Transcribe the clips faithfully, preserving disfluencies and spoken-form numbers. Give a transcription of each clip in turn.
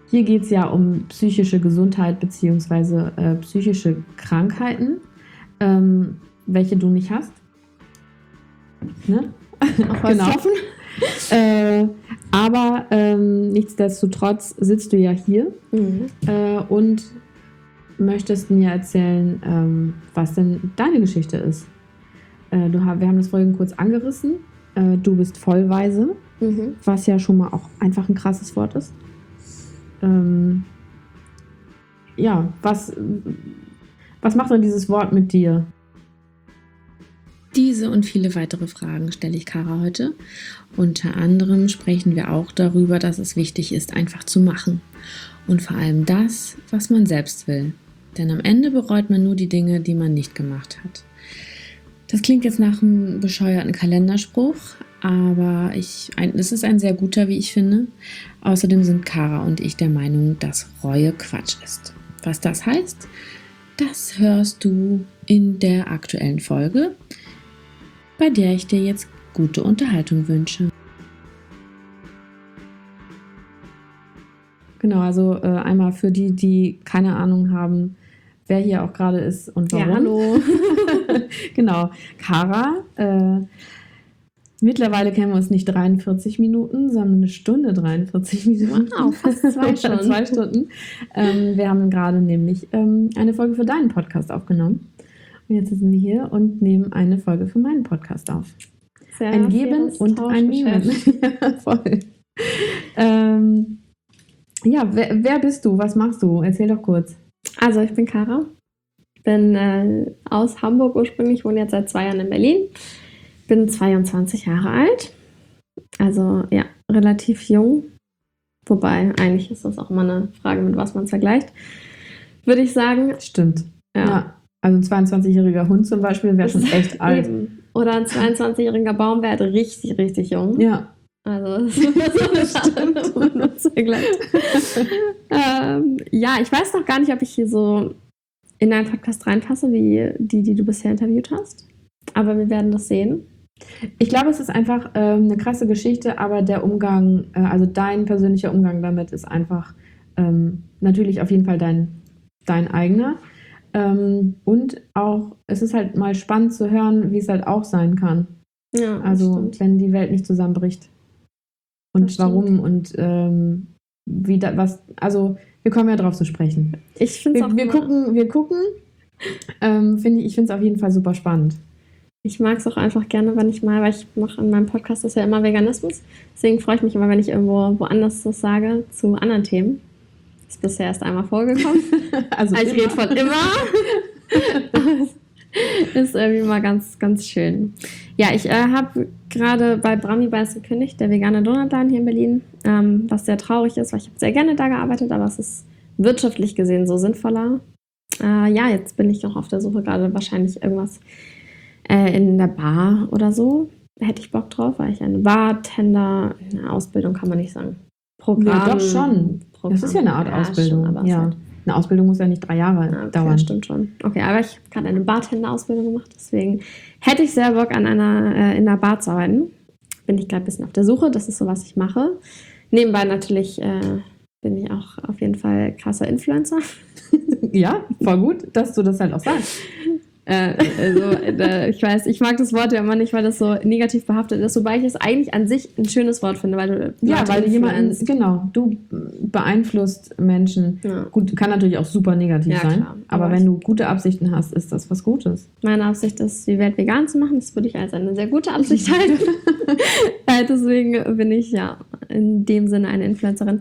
Hier geht es ja um psychische Gesundheit bzw. Äh, psychische Krankheiten, ähm, welche du nicht hast. Ne? Genau. äh, aber ähm, nichtsdestotrotz sitzt du ja hier Mhm. äh, und möchtest mir erzählen, ähm, was denn deine Geschichte ist. Äh, du, wir haben das vorhin kurz angerissen. Äh, du bist vollweise, Mhm. was ja schon mal auch einfach ein krasses Wort ist. Ähm, ja, was, was macht denn dieses Wort mit dir? Diese und viele weitere Fragen stelle ich Kara heute. Unter anderem sprechen wir auch darüber, dass es wichtig ist, einfach zu machen. Und vor allem das, was man selbst will. Denn am Ende bereut man nur die Dinge, die man nicht gemacht hat. Das klingt jetzt nach einem bescheuerten Kalenderspruch, aber ich, ein, es ist ein sehr guter, wie ich finde. Außerdem sind Kara und ich der Meinung, dass Reue Quatsch ist. Was das heißt, das hörst du in der aktuellen Folge, bei der ich dir jetzt gute Unterhaltung wünsche. Genau, also äh, einmal für die, die keine Ahnung haben, wer hier auch gerade ist und warum. Ja, hallo. Genau, Kara. Äh, mittlerweile kennen wir uns nicht dreiundvierzig Minuten, sondern eine Stunde dreiundvierzig Minuten. Wow, fast zwei schon. zwei Stunden. Ähm, wir haben gerade nämlich ähm, eine Folge für deinen Podcast aufgenommen. Und jetzt sitzen wir hier und nehmen eine Folge für meinen Podcast auf. Sehr ein Geben und ein Nehmen. Ja, voll. Ähm, ja, wer, wer bist du? Was machst du? Erzähl doch kurz. Also ich bin Kara, bin äh, aus Hamburg ursprünglich, wohne jetzt seit zwei Jahren in Berlin, bin zweiundzwanzig Jahre alt, also ja, relativ jung, wobei eigentlich ist das auch immer eine Frage, mit was man es vergleicht, würde ich sagen. Stimmt, Ja. ja. Also ein zweiundzwanzigjähriger Hund zum Beispiel wäre schon echt alt. Eben. Oder ein zweiundzwanzigjähriger Baum wäre halt richtig, richtig jung. Ja. Also das stimmt, man vergleicht. ähm, ja, ich weiß noch gar nicht, ob ich hier so in deinen Podcast reinpasse, wie die, die du bisher interviewt hast. Aber wir werden das sehen. Ich glaube, es ist einfach ähm, eine krasse Geschichte, aber der Umgang, äh, also dein persönlicher Umgang damit ist einfach ähm, natürlich auf jeden Fall dein, dein eigener. Ähm, und auch, es ist halt mal spannend zu hören, wie es halt auch sein kann. Ja, Also, stimmt. wenn die Welt nicht zusammenbricht. Und Das warum stimmt. und ähm, wie da, was, also wir kommen ja drauf zu sprechen. Ich finde es Wir, auch wir immer- gucken, wir gucken, ähm, finde ich, ich finde es auf jeden Fall super spannend. Ich mag es auch einfach gerne, wenn ich mal, weil ich mache in meinem Podcast das ja immer Veganismus. Deswegen freue ich mich immer, wenn ich irgendwo woanders das sage zu anderen Themen. Das ist bisher erst einmal vorgekommen. Also Also ich immer. rede von immer. Ist irgendwie mal ganz, ganz schön. Ja, ich äh, habe gerade bei Brami Bites gekündigt, der vegane Donutladen hier in Berlin, ähm, was sehr traurig ist, weil ich habe sehr gerne da gearbeitet, aber es ist wirtschaftlich gesehen so sinnvoller. Äh, ja, jetzt bin ich noch auf der Suche gerade wahrscheinlich irgendwas äh, in der Bar oder so. Da hätte ich Bock drauf, weil ich eine Bartender, eine Ausbildung kann man nicht sagen. Programm. Ja, doch schon. Das ist ja eine Art Ausbildung. Schon, aber es ja. halt Eine Ausbildung muss ja nicht drei Jahre Ja, okay, dauern. stimmt schon. Okay, aber ich habe gerade eine Bartender-Ausbildung gemacht, deswegen hätte ich sehr Bock, an einer, äh, in einer Bar zu arbeiten. Bin ich gerade ein bisschen auf der Suche, das ist so, was ich mache. Nebenbei natürlich äh, bin ich auch auf jeden Fall krasser Influencer. Ja, voll gut, dass du das halt auch sagst. Äh, also, äh, ich weiß, ich mag das Wort ja immer nicht, weil das so negativ behaftet ist, wobei ich es eigentlich an sich ein schönes Wort finde, weil du Ja, Leute weil du jemanden, influenzt. genau, du beeinflusst Menschen. Ja. Gut, kann natürlich auch super negativ Ja, sein, klar. aber Aber wenn ich- du gute Absichten hast, ist das was Gutes. Meine Absicht ist, die Welt vegan zu machen. Das würde ich als eine sehr gute Absicht halten. äh, deswegen bin ich ja in dem Sinne eine Influencerin.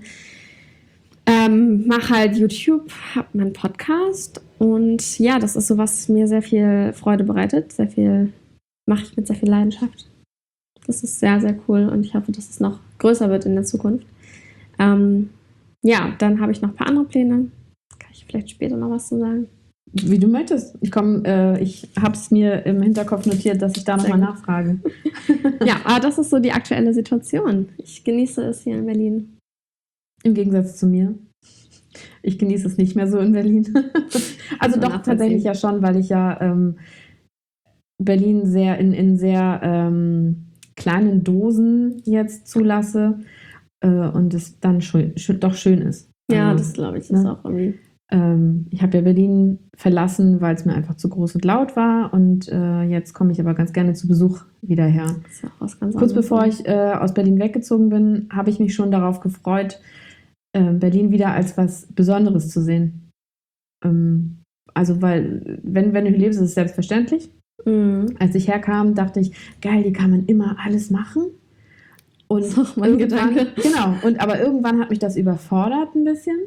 Ähm, mache halt YouTube, habe meinen Podcast und ja, das ist so, was mir sehr viel Freude bereitet. Sehr viel mache ich mit sehr viel Leidenschaft. Das ist sehr, sehr cool und ich hoffe, dass es noch größer wird in der Zukunft. Ähm, ja, dann habe ich noch ein paar andere Pläne. Kann ich vielleicht später noch was zu sagen? Wie du möchtest. Ich komme, äh, ich habe es mir im Hinterkopf notiert, dass ich da Sehr nochmal gut. nachfrage. Ja, aber das ist so die aktuelle Situation. Ich genieße es hier in Berlin. Im Gegensatz zu mir. Ich genieße es nicht mehr so in Berlin. Also man doch nachvollziehen. tatsächlich ja schon, weil ich ja ähm, Berlin sehr in, in sehr ähm, kleinen Dosen jetzt zulasse äh, und es dann schön, schön, doch schön ist. Ja, Also, das glaube ich, ist ne? auch irgendwie. Ähm, ich habe ja Berlin verlassen, weil es mir einfach zu groß und laut war. Und äh, jetzt komme ich aber ganz gerne zu Besuch wieder her. Das ist auch was ganz Kurz anderes. bevor ich äh, aus Berlin weggezogen bin, habe ich mich schon darauf gefreut, äh, Berlin wieder als was Besonderes zu sehen. Ähm, also, weil, wenn, wenn du hier lebst, ist es selbstverständlich. Mhm. Als ich herkam, dachte ich, geil, hier kann man immer alles machen. Und Das ist auch mein irgendwann, Gedanke. genau, und aber irgendwann hat mich das überfordert ein bisschen.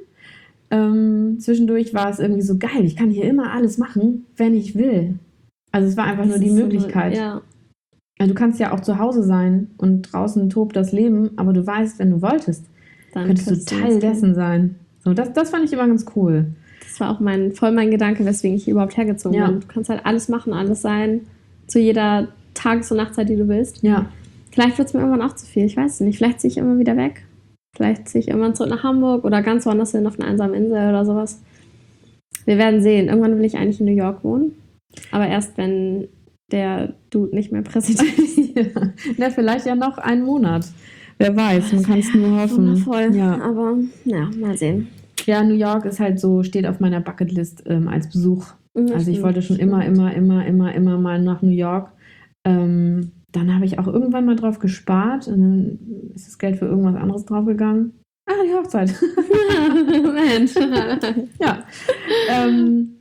Ähm, zwischendurch war es irgendwie so geil, ich kann hier immer alles machen, wenn ich will. Also es war einfach nur Das die ist so Möglichkeit. eine- Ja, Ja, du kannst ja auch zu Hause sein und draußen tobt das Leben, aber du weißt, wenn du wolltest, dann könntest du Teil das dessen sein. So, das, das fand ich immer ganz cool. Das war auch mein, voll mein Gedanke, weswegen ich hier überhaupt hergezogen Ja. bin. Du kannst halt alles machen, alles sein, zu jeder Tages- und Nachtzeit, die du willst. Ja, Vielleicht wird es mir irgendwann auch zu viel, ich weiß es nicht. Vielleicht ziehe ich immer wieder weg. Vielleicht ziehe ich irgendwann zurück nach Hamburg oder ganz woanders hin, auf einer einsamen Insel oder sowas. Wir werden sehen. Irgendwann will ich eigentlich in New York wohnen. Aber erst, wenn der Dude nicht mehr Präsident ist. ja. Na, vielleicht ja noch einen Monat. Wer weiß, man kann es nur hoffen. Wundervoll. Ja. Aber ja, mal sehen. Ja, New York ist halt so, steht auf meiner Bucketlist ähm, als Besuch. Also ich wollte schon immer, immer, immer, immer, immer mal nach New York. Ähm, dann habe ich auch irgendwann mal drauf gespart und dann ist das Geld für irgendwas anderes draufgegangen. Ah, die Hochzeit. Mensch. ja. Ähm,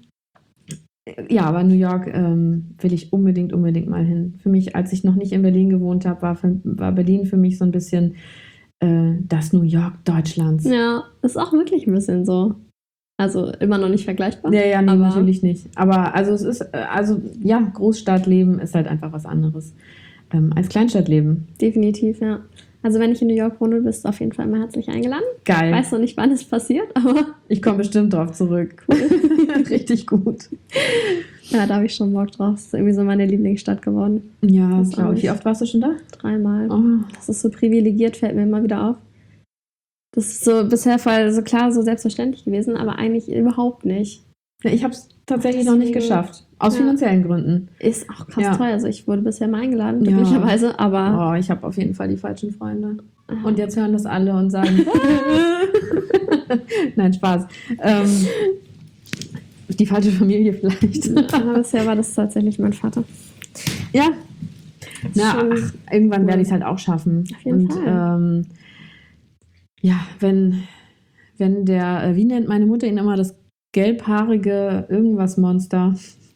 ja, aber New York ähm, will ich unbedingt, unbedingt mal hin. Für mich, als ich noch nicht in Berlin gewohnt habe, war, für, war Berlin für mich so ein bisschen äh, das New York Deutschlands. Ja, ist auch wirklich ein bisschen so. Also immer noch nicht vergleichbar. Ja, ja, nee, aber natürlich nicht. Aber also es ist, äh, also ja, Großstadtleben ist halt einfach was anderes ähm, als Kleinstadtleben. definitiv, ja. Also wenn ich in New York wohne, bist du auf jeden Fall immer herzlich eingeladen. Geil. Ich weiß noch nicht, wann es passiert, aber Ich komme bestimmt drauf zurück. Richtig gut. ja, da habe ich schon Bock drauf. Das ist irgendwie so meine Lieblingsstadt geworden. Ja, Das glaube ich. auch. Wie oft warst du schon da? Dreimal. Oh. Das ist so privilegiert, fällt mir immer wieder auf. Das ist so bisher voll so klar, so selbstverständlich gewesen, aber eigentlich überhaupt nicht. Ja, ich habe es tatsächlich noch nicht Deswegen- geschafft. Aus Ja. finanziellen Gründen. Ist auch krass Ja. teuer. Also ich wurde bisher mal eingeladen, Ja. glücklicherweise, aber Oh, ich habe auf jeden Fall die falschen Freunde. Ah. Und jetzt hören das alle und sagen, nein, Spaß. Ähm, die falsche Familie vielleicht. aber bisher war das tatsächlich mein Vater. Ja. Na, Schon ach, irgendwann cool. werde ich es halt auch schaffen. Auf jeden und Fall. Ähm, ja, wenn, wenn der, äh, wie nennt meine Mutter ihn immer, das gelbhaarige irgendwas Monster.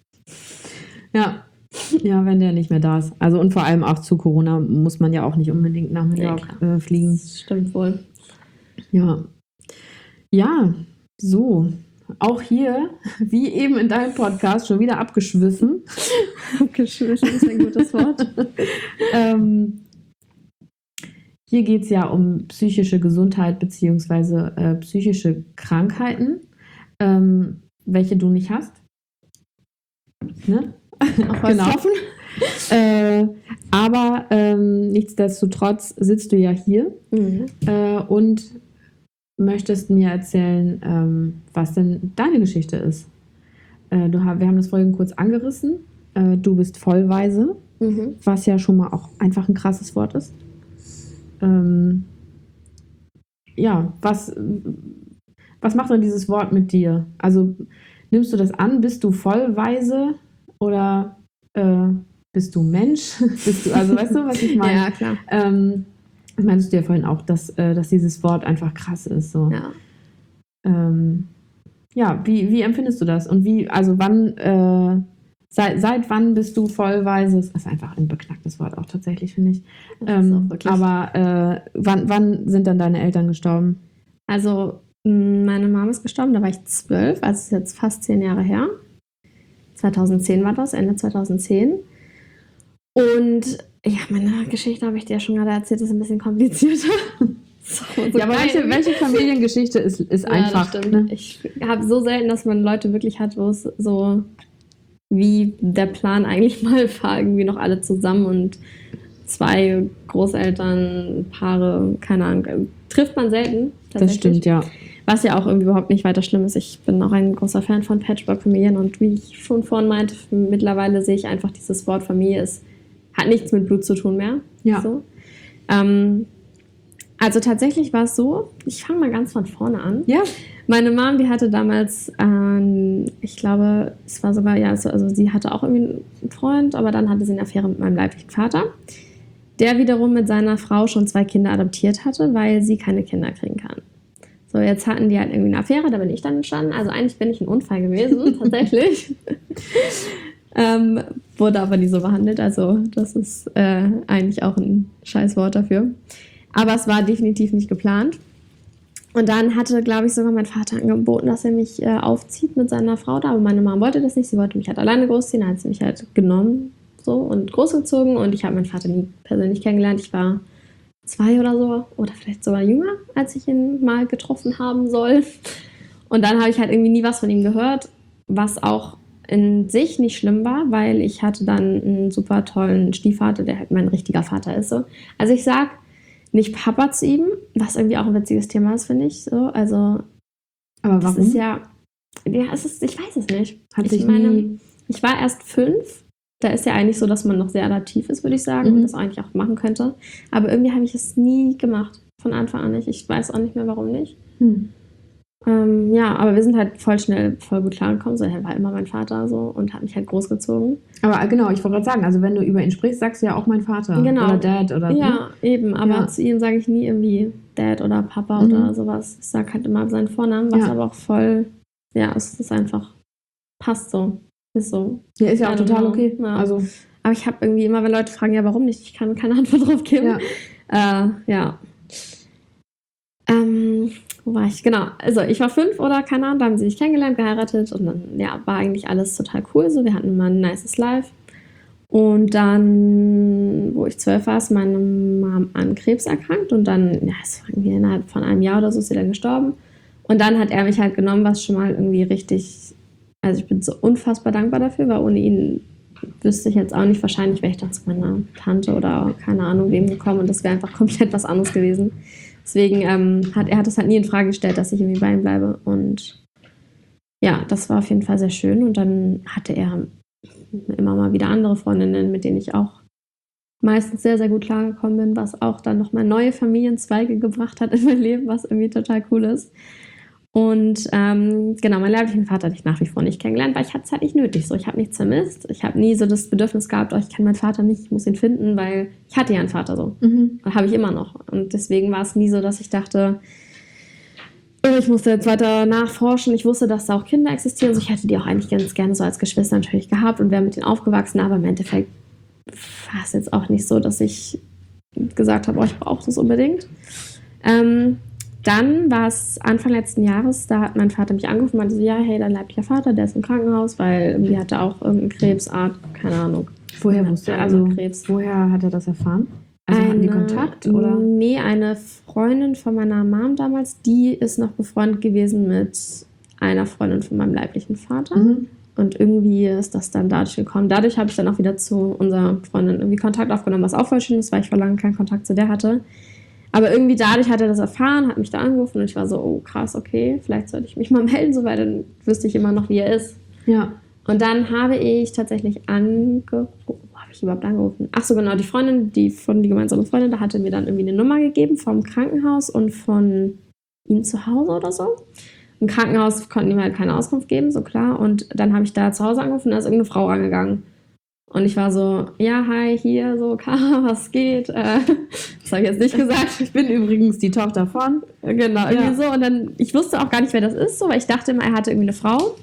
Ja. Ja, wenn der nicht mehr da ist. Also und vor allem auch zu Corona muss man ja auch nicht unbedingt nach New Ja, York äh, fliegen. Das stimmt wohl. Ja. Ja, so. Auch hier, wie eben in deinem Podcast, schon wieder abgeschwiffen. Abgeschwiffen ist ein gutes Wort. ähm, hier geht es ja um psychische Gesundheit bzw. Äh, psychische Krankheiten, ähm, welche du nicht hast. Ne? Auf was hoffen? Äh, aber ähm, nichtsdestotrotz sitzt du ja hier Mhm. äh, und möchtest mir erzählen, ähm, was denn deine Geschichte ist. Äh, du, wir haben das vorhin kurz angerissen. Äh, du bist vollweise, Mhm. was ja schon mal auch einfach ein krasses Wort ist. Ähm, ja, was, was macht denn dieses Wort mit dir? Also nimmst du das an? Bist du vollweise oder äh, bist du Mensch? bist du, also weißt du, was ich meine? Ja, klar. Ähm, das meintest du ja vorhin auch, dass, äh, dass dieses Wort einfach krass ist. So. Ja. Ähm, ja, wie, wie empfindest du das? Und wie, also wann, äh, seit, seit wann bist du vollweise? Das ist einfach ein beknacktes Wort auch tatsächlich, finde ich. Das ist Ähm, auch wirklich- aber äh, wann, wann sind dann deine Eltern gestorben? Also, mh, meine Mama ist gestorben, da war ich zwölf, also ist jetzt fast zehn Jahre her. zweitausendzehn war das, Ende zweitausendzehn. Und ja, meine Geschichte habe ich dir ja schon gerade erzählt, ist ein bisschen komplizierter. So, so ja, aber geil. welche, welche Familiengeschichte ist, ist Ja, einfach? das stimmt. Ne? Ich habe so selten, dass man Leute wirklich hat, wo es so wie der Plan eigentlich mal war, irgendwie noch alle zusammen und zwei Großeltern, Paare, keine Ahnung, trifft man selten. Das stimmt, ja. Was ja auch irgendwie überhaupt nicht weiter schlimm ist. Ich bin auch ein großer Fan von Patchwork-Familien und wie ich schon vorhin meinte, mittlerweile sehe ich einfach dieses Wort Familie ist, hat nichts mit Blut zu tun mehr. Ja. So. Ähm, Also tatsächlich war es so, ich fange mal ganz von vorne an. Ja. Meine Mom, die hatte damals, ähm, ich glaube, es war sogar, ja, so, also sie hatte auch irgendwie einen Freund, aber dann hatte sie eine Affäre mit meinem leiblichen Vater, der wiederum mit seiner Frau schon zwei Kinder adoptiert hatte, weil sie keine Kinder kriegen kann. So, jetzt hatten die halt irgendwie eine Affäre, da bin ich dann entstanden. Also eigentlich bin ich ein Unfall gewesen, tatsächlich. ähm, wurde aber nie so behandelt, also das ist äh, eigentlich auch ein Scheißwort dafür. Aber es war definitiv nicht geplant. Und dann hatte, glaube ich, sogar mein Vater angeboten, dass er mich äh, aufzieht mit seiner Frau da. Aber meine Mama wollte das nicht. Sie wollte mich halt alleine großziehen. Dann hat sie mich halt genommen so und großgezogen. Und ich habe meinen Vater nie persönlich kennengelernt. Ich war zwei oder so. Oder vielleicht sogar jünger, als ich ihn mal getroffen haben soll. Und dann habe ich halt irgendwie nie was von ihm gehört. Was auch in sich nicht schlimm war, weil ich hatte dann einen super tollen Stiefvater, der halt mein richtiger Vater ist. So. Also ich sag nicht Papa zu ihm, was irgendwie auch ein witziges Thema ist, finde ich. So. Also, aber das warum? ist ja, ja es ist, ich weiß es nicht. Hat ich sich meine, nie... ich war erst fünf. Da ist ja eigentlich so, dass man noch sehr adaptiv ist, würde ich sagen, Mhm. und das eigentlich auch machen könnte. Aber irgendwie habe ich es nie gemacht. Von Anfang an nicht. Ich weiß auch nicht mehr, warum nicht. Hm. Ähm, ja, aber wir sind halt voll schnell voll gut klargekommen. So, er war immer mein Vater so und hat mich halt großgezogen. Aber genau, ich wollte gerade sagen, also wenn du über ihn sprichst, sagst du ja auch mein Vater Genau. oder Dad oder Ja, ne? eben. Aber Ja. zu ihm sage ich nie irgendwie Dad oder Papa Mhm. oder sowas. Ich sage halt immer seinen Vornamen, was Ja. aber auch voll, ja, es ist einfach, passt so. Ist so. Ja, ist ja auch I don't total know. okay. Ja. Also, Aber ich habe irgendwie immer, wenn Leute fragen, ja, warum nicht, ich kann keine Antwort drauf geben. ja. Äh, ja. Ähm, wo war ich? Genau. Also ich war fünf oder keine Ahnung, da haben sie sich kennengelernt, geheiratet und dann, ja, war eigentlich alles total cool. So, wir hatten immer ein nices Life. Und dann, wo ich zwölf war, ist meine Mom an Krebs erkrankt und dann, ja, es war irgendwie innerhalb von einem Jahr oder so ist sie dann gestorben. Und dann hat er mich halt genommen, was schon mal irgendwie richtig, also ich bin so unfassbar dankbar dafür, weil ohne ihn wüsste ich jetzt auch nicht, wahrscheinlich wäre ich dann zu meiner Tante oder keine Ahnung wem gekommen und das wäre einfach komplett was anderes gewesen. Deswegen ähm, hat er hat es halt nie in Frage gestellt, dass ich irgendwie bei ihm bleibe und ja, das war auf jeden Fall sehr schön und dann hatte er immer mal wieder andere Freundinnen, mit denen ich auch meistens sehr, sehr gut klargekommen bin, was auch dann nochmal neue Familienzweige gebracht hat in mein Leben, was irgendwie total cool ist. Und ähm, genau, meinen leiblichen Vater hatte ich nach wie vor nicht kennengelernt, weil ich hatte es halt nicht nötig. So, ich habe nichts vermisst. Ich habe nie so das Bedürfnis gehabt, oh, ich kenne meinen Vater nicht, ich muss ihn finden, weil ich hatte ja einen Vater so. Mhm. Habe ich immer noch. Und deswegen war es nie so, dass ich dachte, oh, ich musste jetzt weiter nachforschen. Ich wusste, dass da auch Kinder existieren. Also ich hätte die auch eigentlich ganz gerne so als Geschwister natürlich gehabt und wäre mit denen aufgewachsen. Aber im Endeffekt war es jetzt auch nicht so, dass ich gesagt habe, oh, ich brauche das unbedingt. Ähm, Dann war es Anfang letzten Jahres, da hat mein Vater mich angerufen und meinte so, ja, hey, dein leiblicher Vater, der ist im Krankenhaus, weil irgendwie hat er auch irgendeine Krebsart, keine Ahnung. Woher wusste er, also Krebs. woher hat er das erfahren? Also hatten die Kontakt, oder? Nee, eine Freundin von meiner Mom damals, die ist noch befreundet gewesen mit einer Freundin von meinem leiblichen Vater. Mhm. Und irgendwie ist das dann dadurch gekommen. Dadurch habe ich dann auch wieder zu unserer Freundin irgendwie Kontakt aufgenommen, was auch voll schön ist, weil ich vor langem keinen Kontakt zu der hatte. Aber irgendwie dadurch hat er das erfahren, hat mich da angerufen und ich war so, oh krass, okay, vielleicht sollte ich mich mal melden, so, weil dann wüsste ich immer noch, wie er ist. Ja. Und dann habe ich tatsächlich angerufen, wo habe ich überhaupt angerufen? Ach so, genau, die Freundin, die von die gemeinsame Freundin, da hatte mir dann irgendwie eine Nummer gegeben vom Krankenhaus und von ihm zu Hause oder so. Im Krankenhaus konnten die mir halt keine Auskunft geben, so klar. Und dann habe ich da zu Hause angerufen und da ist irgendeine Frau rangegangen. Und ich war so, ja, hi, hier, so, Kara, was geht? Äh, das habe ich jetzt nicht gesagt. Ich bin übrigens die Tochter von. Genau, irgendwie Ja. so. Und dann, ich wusste auch gar nicht, wer das ist, so, weil ich dachte immer, er hatte irgendwie eine Frau.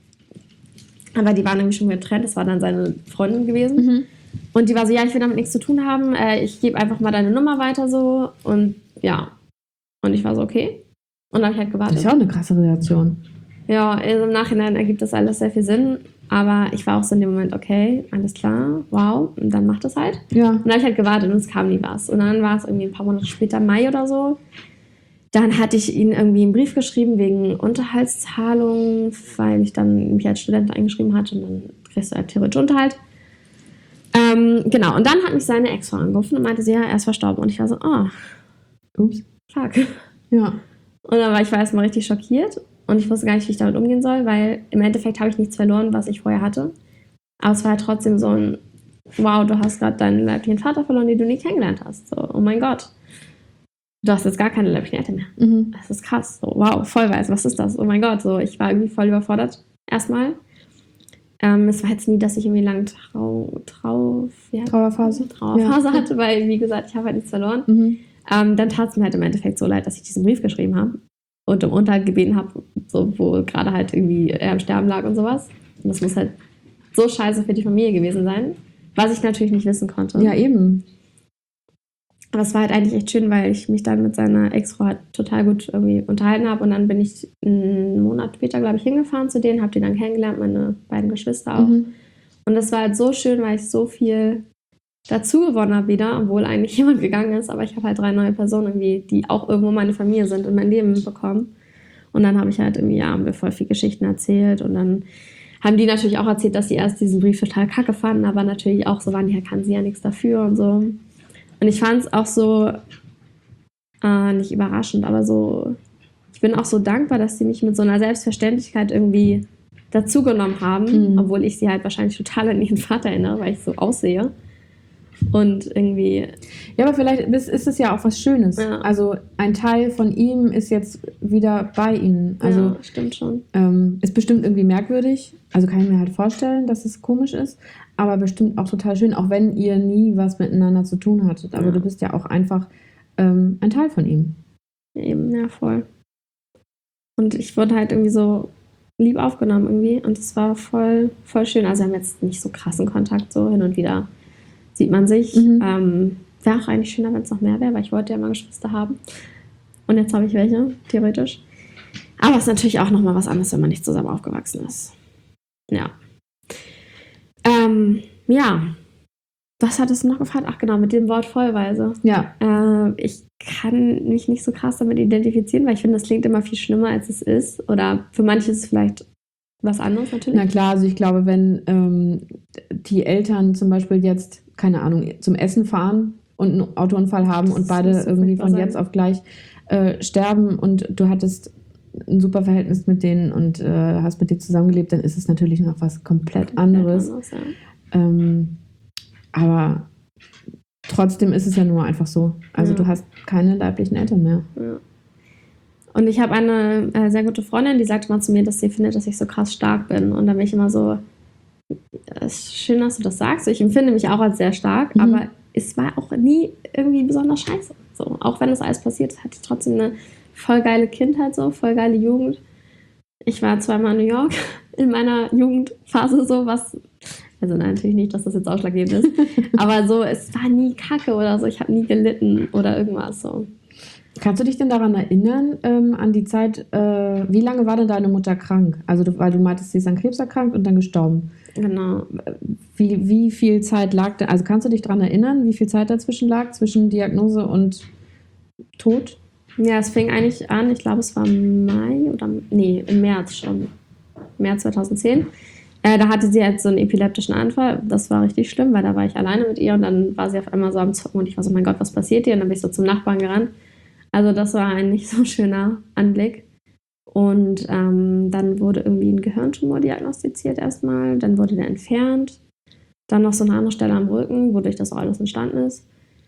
Aber die waren irgendwie schon getrennt. Das war dann seine Freundin gewesen. Mhm. Und die war so, ja, ich will damit nichts zu tun haben. Äh, ich gebe einfach mal deine Nummer weiter, so. Und ja. Und ich war so, okay. Und dann habe ich halt Das gewartet. ist ja auch eine krasse Reaktion. Ja, also im Nachhinein ergibt das alles sehr viel Sinn. Aber ich war auch so in dem Moment, okay, alles klar, wow, und dann macht es halt. Ja. Und dann habe ich halt gewartet und es kam nie was. Und dann war es irgendwie ein paar Monate später, Mai oder so. Dann hatte ich ihnen irgendwie einen Brief geschrieben wegen Unterhaltszahlung, weil ich dann mich als Student eingeschrieben hatte und dann kriegst du halt theoretisch Unterhalt. Ähm, genau, und dann hat mich seine Ex-Frau angerufen und meinte, sie, ja, er ist verstorben. Und ich war so, oh, Ups. fuck. Ja. Und dann war ich war erstmal richtig schockiert und ich wusste gar nicht, wie ich damit umgehen soll, weil im Endeffekt habe ich nichts verloren, was ich vorher hatte. Aber es war halt trotzdem so ein, wow, du hast gerade deinen leiblichen Vater verloren, den du nie kennengelernt hast. So, oh mein Gott. du hast jetzt gar keine leiblichen Eltern mehr. Mhm. Das ist krass. So, wow, voll weiß, was ist das? Oh mein Gott, so, ich war irgendwie voll überfordert erstmal. Ähm, es war jetzt nie, dass ich irgendwie lange Trau, Trau, ja, Trauerphase. Trauerphase Ja. hatte, weil, wie gesagt, ich habe halt nichts verloren. Mhm. Ähm, dann tat es mir halt im Endeffekt so leid, dass ich diesen Brief geschrieben habe und um Unterhalt gebeten habe, so, wo gerade halt irgendwie er im Sterben lag und sowas. Und das muss halt so scheiße für die Familie gewesen sein, was ich natürlich nicht wissen konnte. Ja, eben. Aber es war halt eigentlich echt schön, weil ich mich dann mit seiner Ex-Frau halt total gut irgendwie unterhalten habe. Und dann bin ich einen Monat später, glaube ich, hingefahren zu denen, habe die dann kennengelernt, meine beiden Geschwister auch. Mhm. Und das war halt so schön, weil ich so viel dazu gewonnen habe wieder, obwohl eigentlich jemand gegangen ist. Aber ich habe halt drei neue Personen irgendwie, die auch irgendwo meine Familie sind, in mein Leben bekommen. Und dann habe ich halt irgendwie, ja, haben wir voll viel Geschichten erzählt. Und dann haben die natürlich auch erzählt, dass sie erst diesen Brief total kacke fanden, aber natürlich auch so waren, ja, kann sie ja nichts dafür und so. Und ich fand es auch so, äh, nicht überraschend, aber so, ich bin auch so dankbar, dass sie mich mit so einer Selbstverständlichkeit irgendwie dazugenommen haben, Mhm. obwohl ich sie halt wahrscheinlich total an ihren Vater erinnere, weil ich so aussehe. Und irgendwie, Ja, aber vielleicht ist, ist es ja auch was Schönes. Ja. Also ein Teil von ihm ist jetzt wieder bei ihnen. Also ja, stimmt schon. ähm, ist bestimmt irgendwie merkwürdig. Also kann ich mir halt vorstellen, dass es komisch ist. Aber bestimmt auch total schön, auch wenn ihr nie was miteinander zu tun hattet. Aber Ja. du bist ja auch einfach ähm, ein Teil von ihm. Eben, ja, voll. Und ich wurde halt irgendwie so lieb aufgenommen irgendwie und es war voll, voll schön. Also wir haben jetzt nicht so krassen Kontakt, so hin und wieder sieht man sich. Mhm. Ähm, wäre auch eigentlich schöner, wenn es noch mehr wäre, weil ich wollte ja mal Geschwister haben. Und jetzt habe ich welche, theoretisch. Aber es ist natürlich auch nochmal was anderes, wenn man nicht zusammen aufgewachsen ist. Ja. Ähm, ja. Was hattest du noch gefragt? Ach genau, mit dem Wort vollweise. Ja. Äh, ich kann mich nicht so krass damit identifizieren, weil ich finde, das klingt immer viel schlimmer, als es ist. Oder für manche ist es vielleicht was anderes natürlich. Na klar, also ich glaube, wenn ähm, die Eltern zum Beispiel jetzt, keine Ahnung, zum Essen fahren und einen Autounfall haben und Das beide muss so irgendwie furchtbar von sein. jetzt auf gleich äh, sterben und du hattest ein super Verhältnis mit denen und äh, hast mit denen zusammengelebt, dann ist es natürlich noch was komplett anderes. Anderes, ja. Ähm, aber trotzdem ist es ja nur einfach so. Also Ja. du hast keine leiblichen Eltern mehr. Ja. Und ich habe eine äh, sehr gute Freundin, die sagte mal zu mir, dass sie findet, dass ich so krass stark bin. Und da bin ich immer so, es ist schön, dass du das sagst. Ich empfinde mich auch als sehr stark, Mhm. aber es war auch nie irgendwie besonders scheiße. So, auch wenn das alles passiert ist, hatte ich trotzdem eine voll geile Kindheit, so voll geile Jugend. Ich war zweimal in New York in meiner Jugendphase, so was, also nein, natürlich nicht, dass das jetzt ausschlaggebend ist, aber so, es war nie Kacke oder so, ich habe nie gelitten oder irgendwas so. Kannst du dich denn daran erinnern, ähm, an die Zeit, äh, wie lange war denn deine Mutter krank? Also du, weil du meintest, sie ist an Krebs erkrankt und dann gestorben. Genau. Wie, wie viel Zeit lag da, also kannst du dich daran erinnern, wie viel Zeit dazwischen lag, zwischen Diagnose und Tod? Ja, es fing eigentlich an, ich glaube, es war im Mai oder, nee, im März schon. März zweitausendzehn. Äh, da hatte sie halt so einen epileptischen Anfall. Das war richtig schlimm, weil da war ich alleine mit ihr und dann war sie auf einmal so am Zocken und ich war so, mein Gott, was passiert hier? Und dann bin ich so zum Nachbarn gerannt. Also das war ein nicht so schöner Anblick. Und ähm, dann wurde irgendwie ein Gehirntumor diagnostiziert erstmal. Dann wurde der entfernt. Dann noch so eine andere Stelle am Rücken, wodurch das auch alles entstanden ist.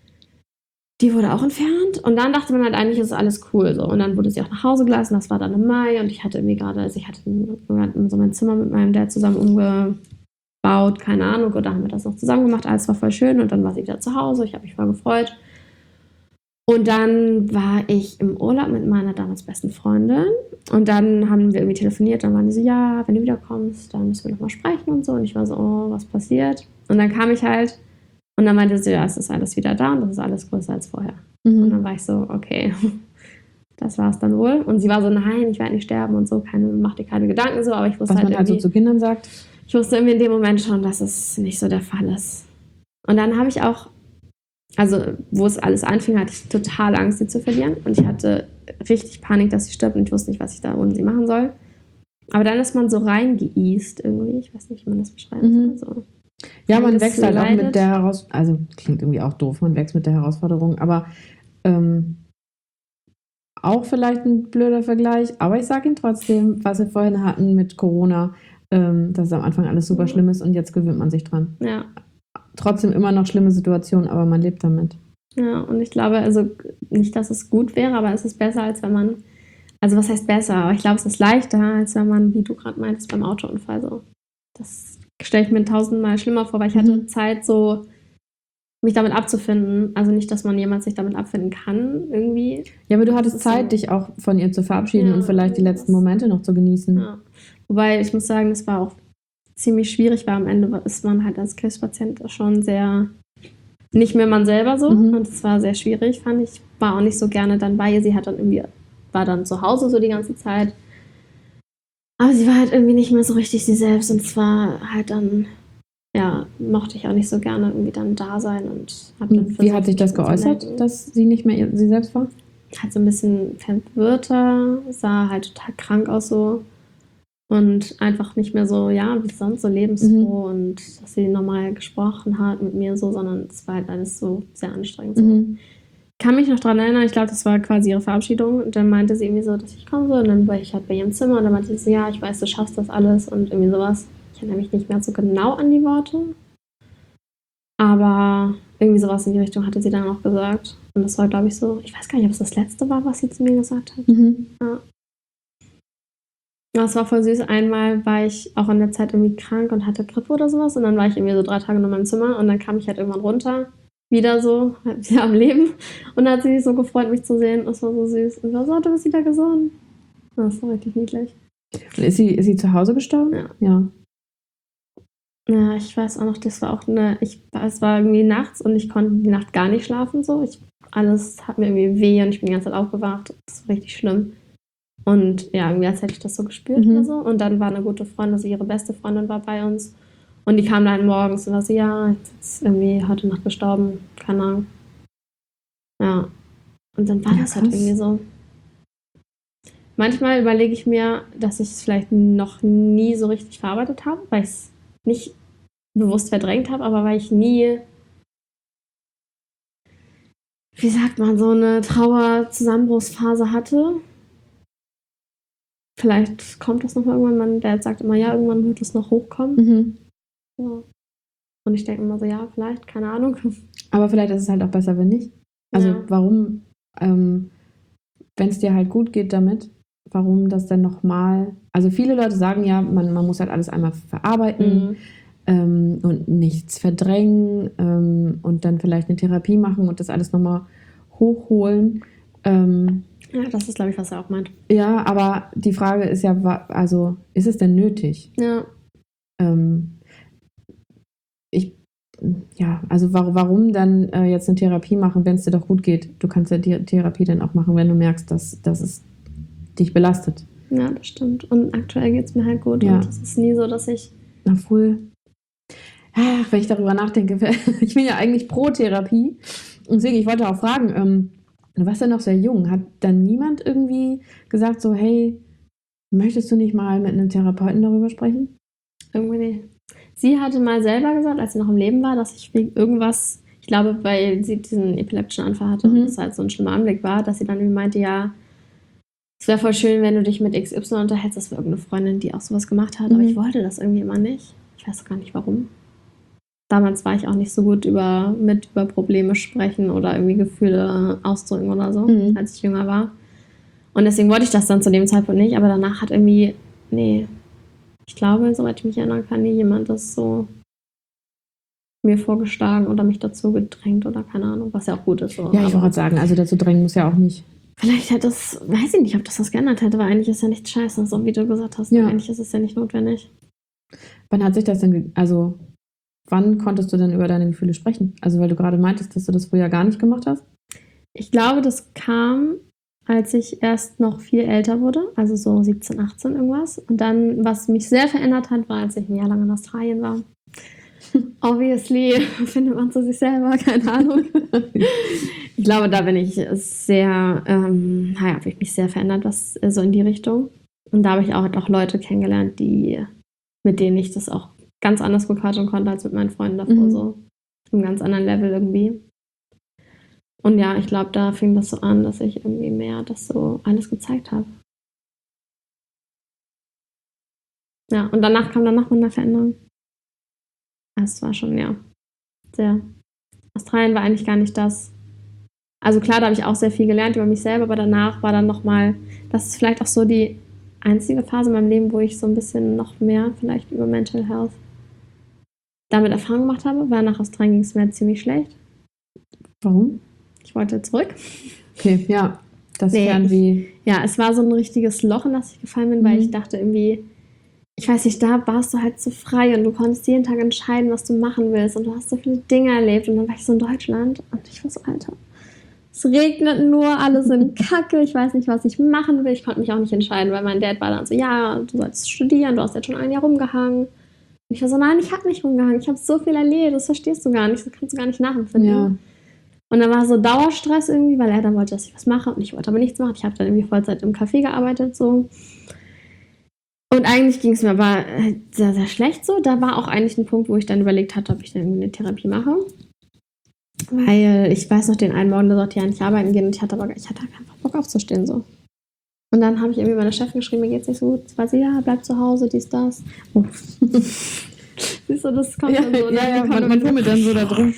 Die wurde auch entfernt. Und dann dachte man halt, eigentlich ist alles cool. So. Und dann wurde sie auch nach Hause gelassen. Das war dann im Mai. Und ich hatte irgendwie gerade, also ich hatte so mein Zimmer mit meinem Dad zusammen umgebaut. Keine Ahnung. Und da haben wir das noch zusammen gemacht. Alles war voll schön. Und dann war sie wieder zu Hause. Ich habe mich voll gefreut. Und dann war ich im Urlaub mit meiner damals besten Freundin. Und dann haben wir irgendwie telefoniert. Dann waren die so, ja, wenn du wiederkommst, dann müssen wir nochmal sprechen und so. Und ich war so, oh, was passiert? Und dann kam ich halt. Und dann meinte sie, ja, es ist alles wieder da und das ist alles größer als vorher. Mhm. Und dann war ich so, okay, das war's dann wohl. Und sie war so, nein, ich werde nicht sterben und so, keine, mach dir keine Gedanken so. Aber ich wusste Was halt man halt so irgendwie, zu Kindern sagt. ich wusste irgendwie in dem Moment schon, dass es nicht so der Fall ist. Und dann habe ich auch, also wo es alles anfing, hatte ich total Angst, sie zu verlieren. Und ich hatte richtig Panik, dass sie stirbt und ich wusste nicht, was ich da ohne sie machen soll. Aber dann ist man so reingeeast irgendwie. Ich weiß nicht, wie man das beschreiben Mhm. soll. So. Ja, man Das wächst halt auch leidet. mit der Herausforderung, also klingt irgendwie auch doof, man wächst mit der Herausforderung, aber ähm, auch vielleicht ein blöder Vergleich, aber ich sage ihn trotzdem, was wir vorhin hatten mit Corona, ähm, dass am Anfang alles super Ja. schlimm ist und jetzt gewöhnt man sich dran. Ja, Trotzdem immer noch schlimme Situationen, aber man lebt damit. Ja, und ich glaube, also nicht, dass es gut wäre, aber es ist besser, als wenn man, also was heißt besser? Aber ich glaube, es ist leichter, als wenn man, wie du gerade meintest, beim Autounfall so. Das stelle ich mir tausendmal schlimmer vor, weil ich hatte Mhm. Zeit, so mich damit abzufinden. Also nicht, dass man jemals sich damit abfinden kann, irgendwie. Ja, aber du Das hattest ist Zeit, so- dich auch von ihr zu verabschieden Ja, und vielleicht die letzten das- Momente noch zu genießen. Ja. Wobei ich muss sagen, das war auch ziemlich schwierig, weil am Ende ist man halt als Krebspatient schon sehr nicht mehr man selber so. Mhm. Und es war sehr schwierig, fand ich. War auch nicht so gerne dann bei ihr. Sie hat dann irgendwie, war dann zu Hause so die ganze Zeit. Aber sie war halt irgendwie nicht mehr so richtig sie selbst. Und es war halt dann, ja, mochte ich auch nicht so gerne irgendwie dann da sein. Und hab dann Und wie hat sich das geäußert, dass dass sie nicht mehr ihr- sie selbst war? halt so ein bisschen verwirrter, sah halt total krank aus so. Und einfach nicht mehr so, ja, wie sonst so lebensfroh Mhm. und dass sie normal gesprochen hat mit mir so, sondern es war halt alles so sehr anstrengend. So. Mhm. Kann mich noch dran erinnern, ich glaube, das war quasi ihre Verabschiedung. Und dann meinte sie irgendwie so, dass ich komme so. Und dann war ich halt bei ihrem Zimmer und dann meinte sie so, ja, ich weiß, du schaffst das alles und irgendwie sowas. Ich erinnere mich nicht mehr so genau an die Worte. Aber irgendwie sowas in die Richtung hatte sie dann auch gesagt. Und das war, glaube ich, so, ich weiß gar nicht, ob es das letzte war, was sie zu mir gesagt hat. Mhm. Ja. Das war voll süß. Einmal war ich auch in der Zeit irgendwie krank und hatte Grippe oder sowas. Und dann war ich irgendwie so drei Tage in meinem Zimmer und dann kam ich halt irgendwann runter. Wieder so, halt wieder am Leben. Und dann hat sie sich so gefreut, mich zu sehen. Das war so süß. Und war so, du bist wieder gesund. Das war richtig niedlich. Ist sie, ist sie zu Hause gestorben? Ja. Ja. Ja, ich weiß auch noch, das war auch eine, ich, es war irgendwie nachts und ich konnte die Nacht gar nicht schlafen. So. Ich, alles hat mir irgendwie weh und ich bin die ganze Zeit aufgewacht. Das war richtig schlimm. Und ja, irgendwie als hätte ich das so gespürt Mhm. oder so. Und dann war eine gute Freundin, also ihre beste Freundin war bei uns. Und die kam dann morgens und war so, ja, jetzt ist irgendwie heute Nacht gestorben. Keine Ahnung. Ja. Und dann war Ja, das halt krass. irgendwie so. Manchmal überlege ich mir, dass ich es vielleicht noch nie so richtig verarbeitet habe, weil ich es nicht bewusst verdrängt habe, aber weil ich nie, wie sagt man, so eine Trauer-Zusammenbruchsphase hatte. Vielleicht kommt das nochmal irgendwann. Mein Dad sagt immer, ja, irgendwann wird es noch hochkommen. Mhm. Ja. Und ich denke immer so, ja, vielleicht, keine Ahnung. Aber vielleicht ist es halt auch besser, wenn nicht. Also Ja. warum, ähm, wenn es dir halt gut geht damit, warum das denn nochmal, also viele Leute sagen ja, man, man muss halt alles einmal verarbeiten Mhm. ähm, und nichts verdrängen ähm, und dann vielleicht eine Therapie machen und das alles nochmal hochholen. Ähm, Ja, das ist, glaube ich, was er auch meint. ja, aber die Frage ist ja, wa- also ist es denn nötig? Ja. Ähm, ich, ja, also warum, warum dann äh, jetzt eine Therapie machen, wenn es dir doch gut geht? Du kannst ja die Therapie dann auch machen, wenn du merkst, dass, dass es dich belastet. Ja, das stimmt. Und aktuell geht es mir halt gut. Ja. Und es ist nie so, dass ich. Obwohl, ach, wenn ich darüber nachdenke, ich bin ja eigentlich pro Therapie. Deswegen, ich wollte auch fragen, ähm, du warst ja noch sehr jung. Hat dann niemand irgendwie gesagt, so, hey, möchtest du nicht mal mit einem Therapeuten darüber sprechen? Irgendwie nicht. Sie hatte mal selber gesagt, als sie noch im Leben war, dass ich wegen irgendwas, ich glaube, weil sie diesen epileptischen Anfall hatte Mhm. und das halt so ein schlimmer Anblick war, dass sie dann irgendwie meinte, ja, es wäre voll schön, wenn du dich mit X Y unterhältst. Das war irgendeine Freundin, die auch sowas gemacht hat, aber Mhm. ich wollte das irgendwie immer nicht. Ich weiß gar nicht warum. Damals war ich auch nicht so gut über, mit über Probleme sprechen oder irgendwie Gefühle ausdrücken oder so, Mhm. als ich jünger war. Und deswegen wollte ich das dann zu dem Zeitpunkt nicht, aber danach hat irgendwie, nee, ich glaube, soweit ich mich erinnern kann, nie jemand das so mir vorgeschlagen oder mich dazu gedrängt oder keine Ahnung, was ja auch gut ist. So. Ja, ich wollte Aber gerade sagen, also dazu drängen muss ja auch nicht. vielleicht hätte es, weiß ich nicht, ob das was geändert hätte, weil eigentlich ist ja nichts scheiße, so wie du gesagt hast. Ja. Eigentlich ist es ja nicht notwendig. Wann hat sich das denn, ge- also wann konntest du denn über deine Gefühle sprechen? Also weil du gerade meintest, dass du das früher gar nicht gemacht hast? Ich glaube, das kam, als ich erst noch viel älter wurde, also so siebzehn, achtzehn irgendwas. Und dann, was mich sehr verändert hat, war, als ich ein Jahr lang in Australien war. Obviously findet man zu sich selber, keine Ahnung. Ich glaube, da bin ich sehr, ähm, naja, habe ich mich sehr verändert, was äh, so in die Richtung. Und da habe ich auch, auch Leute kennengelernt, die, mit denen ich das auch ganz anders bequatschen konnte als mit meinen Freunden davor, Mhm. so. Auf einem ganz anderen Level irgendwie. Und ja, ich glaube, da fing das so an, dass ich irgendwie mehr das so alles gezeigt habe. Ja, und danach kam dann nochmal eine Veränderung. Es war schon, ja, sehr. Australien war eigentlich gar nicht das, Also klar, da habe ich auch sehr viel gelernt über mich selber, aber danach war dann nochmal, das ist vielleicht auch so die einzige Phase in meinem Leben, wo ich so ein bisschen noch mehr vielleicht über Mental Health damit Erfahrung gemacht habe, weil nach Australien ging es mir ziemlich schlecht. Warum? Ich wollte zurück. Okay, ja. Das Nee, Fernweh. Ja, es war so ein richtiges Loch, in das ich gefallen bin, weil Mhm. ich dachte irgendwie, ich weiß nicht, da warst du halt so frei und du konntest jeden Tag entscheiden, was du machen willst und du hast so viele Dinge erlebt und dann war ich so in Deutschland und ich war so, Alter, es regnet nur, alle sind kacke, ich weiß nicht, was ich machen will. Ich konnte mich auch nicht entscheiden, weil mein Dad war dann so, ja, du sollst studieren, du hast jetzt schon ein Jahr rumgehangen. Und ich war so, nein, ich habe nicht rumgehangen, ich habe so viel erlebt, das verstehst du gar nicht, das kannst du gar nicht nachempfinden. Ja. Und dann war so Dauerstress irgendwie, weil er dann wollte, dass ich was mache und ich wollte aber nichts machen. Ich habe dann irgendwie Vollzeit im Café gearbeitet, so. Und eigentlich ging es mir aber sehr, sehr schlecht so. Da war auch eigentlich ein Punkt, wo ich dann überlegt hatte, ob ich dann irgendwie eine Therapie mache. Weil ich weiß noch, den einen Morgen, da sollte ich ja nicht arbeiten gehen und ich hatte aber ich hatte einfach Bock aufzustehen, so. Und dann habe ich irgendwie meiner Chefin geschrieben, mir geht's nicht so gut. Sie war so, ja, bleib zu Hause, dies, das. Oh. Siehst du, das kommt Ja, dann so. ja, ja, man, man fummelt dann so da drin.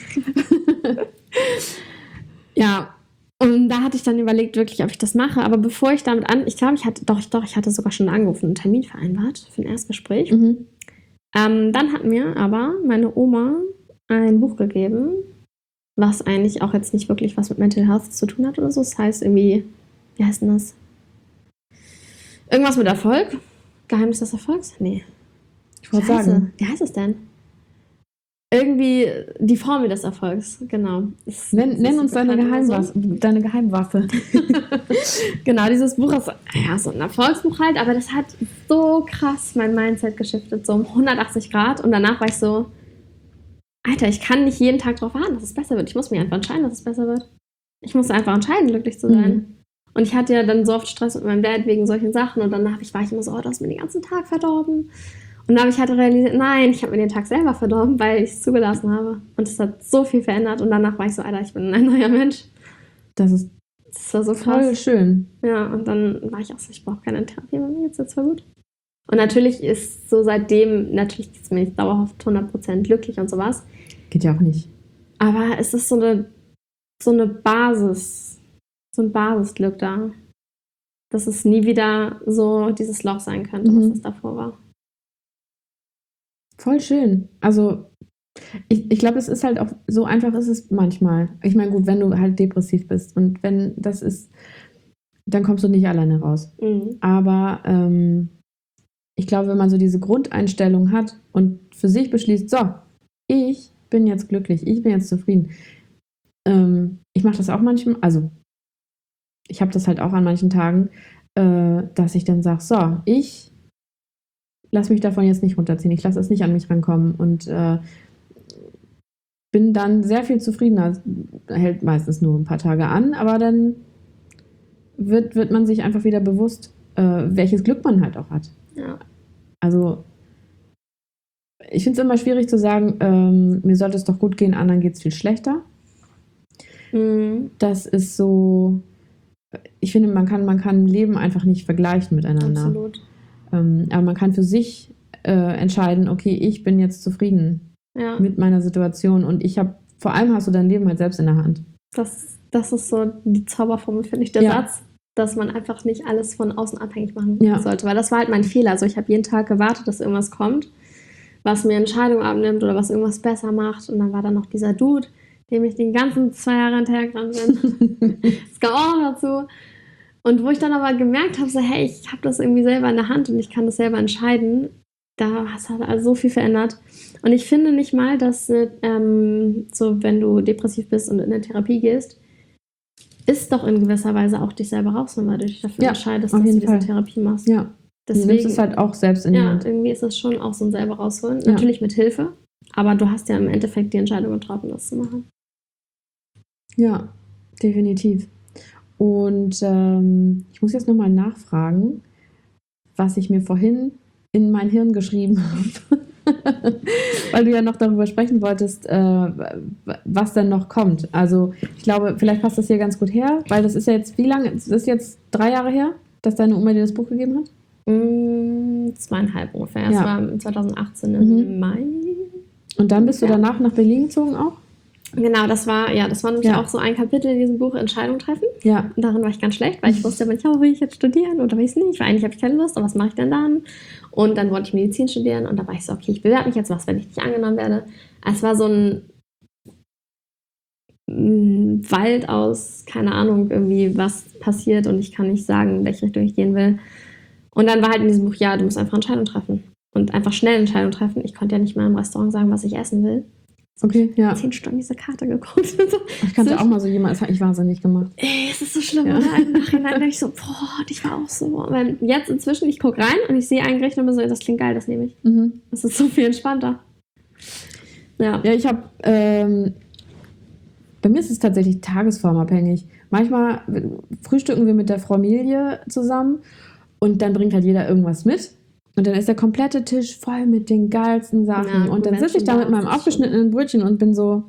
Ja, und da hatte ich dann überlegt, wirklich, ob ich das mache. Aber bevor ich damit an, ich glaube, ich hatte, doch, doch, ich hatte sogar schon angerufen, einen Termin vereinbart für ein Erstgespräch. Mhm. Ähm, dann hat mir aber meine Oma ein Buch gegeben, was eigentlich auch jetzt nicht wirklich was mit Mental Health zu tun hat oder so. Das heißt irgendwie, wie heißt denn das? Irgendwas mit Erfolg? Geheimnis des Erfolgs? Nee. Ich wollte Scheiße. sagen. Wie heißt es denn? Irgendwie die Formel des Erfolgs, genau. Das, Nenn, das nenn ist uns deine, bekannt oder Geheimwaffe, deine Geheimwaffe. Genau, dieses Buch ist ja so ein Erfolgsbuch halt, aber das hat so krass mein Mindset geschiftet, so um hundertachtzig Grad. Und danach war ich so, Alter, ich kann nicht jeden Tag darauf warten, dass es besser wird. Ich muss mich einfach entscheiden, dass es besser wird. Ich muss einfach entscheiden, glücklich zu sein. Mhm. Und ich hatte ja dann so oft Stress mit meinem Dad wegen solchen Sachen. Und danach war ich immer so, oh, du hast mir den ganzen Tag verdorben. Und dann habe ich halt realisiert, nein, ich habe mir den Tag selber verdorben, weil ich es zugelassen habe. Und es hat so viel verändert. Und danach war ich so, Alter, ich bin ein neuer Mensch. Das ist Das war so krass. voll schön. Ja, und dann war ich auch so, ich brauche keine Therapie, bei mir geht's jetzt voll gut. Und natürlich ist so seitdem, natürlich ist mir nicht dauerhaft hundert Prozent glücklich und sowas. Geht ja auch nicht. Aber es ist so eine, so eine Basis, so ein Basisglück da. Dass es nie wieder so dieses Loch sein könnte, Mhm. was es davor war. Voll schön. Also ich, ich glaube, es ist halt auch, so einfach ist es manchmal. Ich meine, gut, wenn du halt depressiv bist und wenn das ist, dann kommst du nicht alleine raus. Mhm. Aber ähm, ich glaube, wenn man so diese Grundeinstellung hat und für sich beschließt, so, ich bin jetzt glücklich, ich bin jetzt zufrieden. Ähm, ich mache das auch manchmal, also ich habe das halt auch an manchen Tagen, äh, dass ich dann sage, so, ich lass mich davon jetzt nicht runterziehen, ich lasse es nicht an mich rankommen und äh, bin dann sehr viel zufriedener. Hält meistens nur ein paar Tage an, aber dann wird, wird man sich einfach wieder bewusst, äh, welches Glück man halt auch hat. Ja. Also ich finde es immer schwierig zu sagen, ähm, mir sollte es doch gut gehen, anderen geht es viel schlechter. Mhm. Das ist so, ich finde, man kann, man kann Leben einfach nicht vergleichen miteinander. Absolut. Ähm, aber man kann für sich äh, entscheiden, okay, ich bin jetzt zufrieden Ja. mit meiner Situation und ich habe, vor allem hast du dein Leben halt selbst in der Hand. Das, das ist so die Zauberformel, finde ich, der Ja. Satz, dass man einfach nicht alles von außen abhängig machen Ja. sollte. Weil das war halt mein Fehler. Also ich habe jeden Tag gewartet, dass irgendwas kommt, was mir Entscheidungen abnimmt oder was irgendwas besser macht. Und dann war da noch dieser Dude, dem ich den ganzen zwei Jahre hinterhergerannt bin. Das kam auch noch dazu. Und wo ich dann aber gemerkt habe, so, hey, ich habe das irgendwie selber in der Hand und ich kann das selber entscheiden, da hat halt also so viel verändert. Und ich finde nicht mal, dass ähm, so, wenn du depressiv bist und in eine Therapie gehst, ist doch in gewisser Weise auch dich selber rausnehmen, weil du dich dafür Ja, entscheidest, auf dass du jeden diese Fall. Therapie machst. Ja, du nimmst Deswegen, es halt auch selbst in die ja, Hand. irgendwie ist es schon auch so ein selber rausholen. Ja. Natürlich mit Hilfe, aber du hast ja im Endeffekt die Entscheidung getroffen, das zu machen. Ja, definitiv. Und ähm, ich muss jetzt nochmal nachfragen, was ich mir vorhin in mein Hirn geschrieben habe. Weil du ja noch darüber sprechen wolltest, äh, was denn noch kommt. Also ich glaube, vielleicht passt das hier ganz gut her, weil das ist ja jetzt, wie lange? Das ist jetzt drei Jahre her, dass deine Oma dir das Buch gegeben hat? Mm, zweieinhalb ungefähr. Es Ja. war zwanzig achtzehn im Mhm. Mai. Und dann bist du Ja. danach nach Berlin gezogen auch? Genau, das war, ja, das war nämlich Ja. auch so ein Kapitel in diesem Buch, Entscheidung treffen. Ja. Und darin war ich ganz schlecht, weil ich wusste aber nicht, oh, will ich jetzt studieren oder will ich es nicht, weil eigentlich habe ich keine Lust, aber was mache ich denn dann? Und dann wollte ich Medizin studieren und da war ich so, okay, ich bewerbe mich jetzt, was, wenn ich nicht angenommen werde. Es war so ein mm, Wald aus, keine Ahnung, irgendwie was passiert und ich kann nicht sagen, in welche Richtung ich gehen will. Und dann war halt in diesem Buch, ja, du musst einfach Entscheidungen treffen und einfach schnell Entscheidungen treffen. Ich konnte ja nicht mal im Restaurant sagen, was ich essen will. Okay, ja. Zehn Stunden diese Karte geguckt. So. Ich kannte auch mal so jemanden, das hat mich wahnsinnig gemacht. Ey, es ist so schlimm, Ja. oder? Im Nachhinein denke ich so, boah, ich war auch so. Weil jetzt inzwischen, ich gucke rein und ich sehe ein Gericht und bin so, das klingt geil, das nehme ich. Mhm. Das ist so viel entspannter. Ja. Ja, ich habe, ähm, bei mir ist es tatsächlich tagesformabhängig. Manchmal frühstücken wir mit der Familie zusammen und dann bringt halt jeder irgendwas mit. Und dann ist der komplette Tisch voll mit den geilsten Sachen. Ja, und dann sitze ich da mit meinem aufgeschnittenen Brötchen und bin so,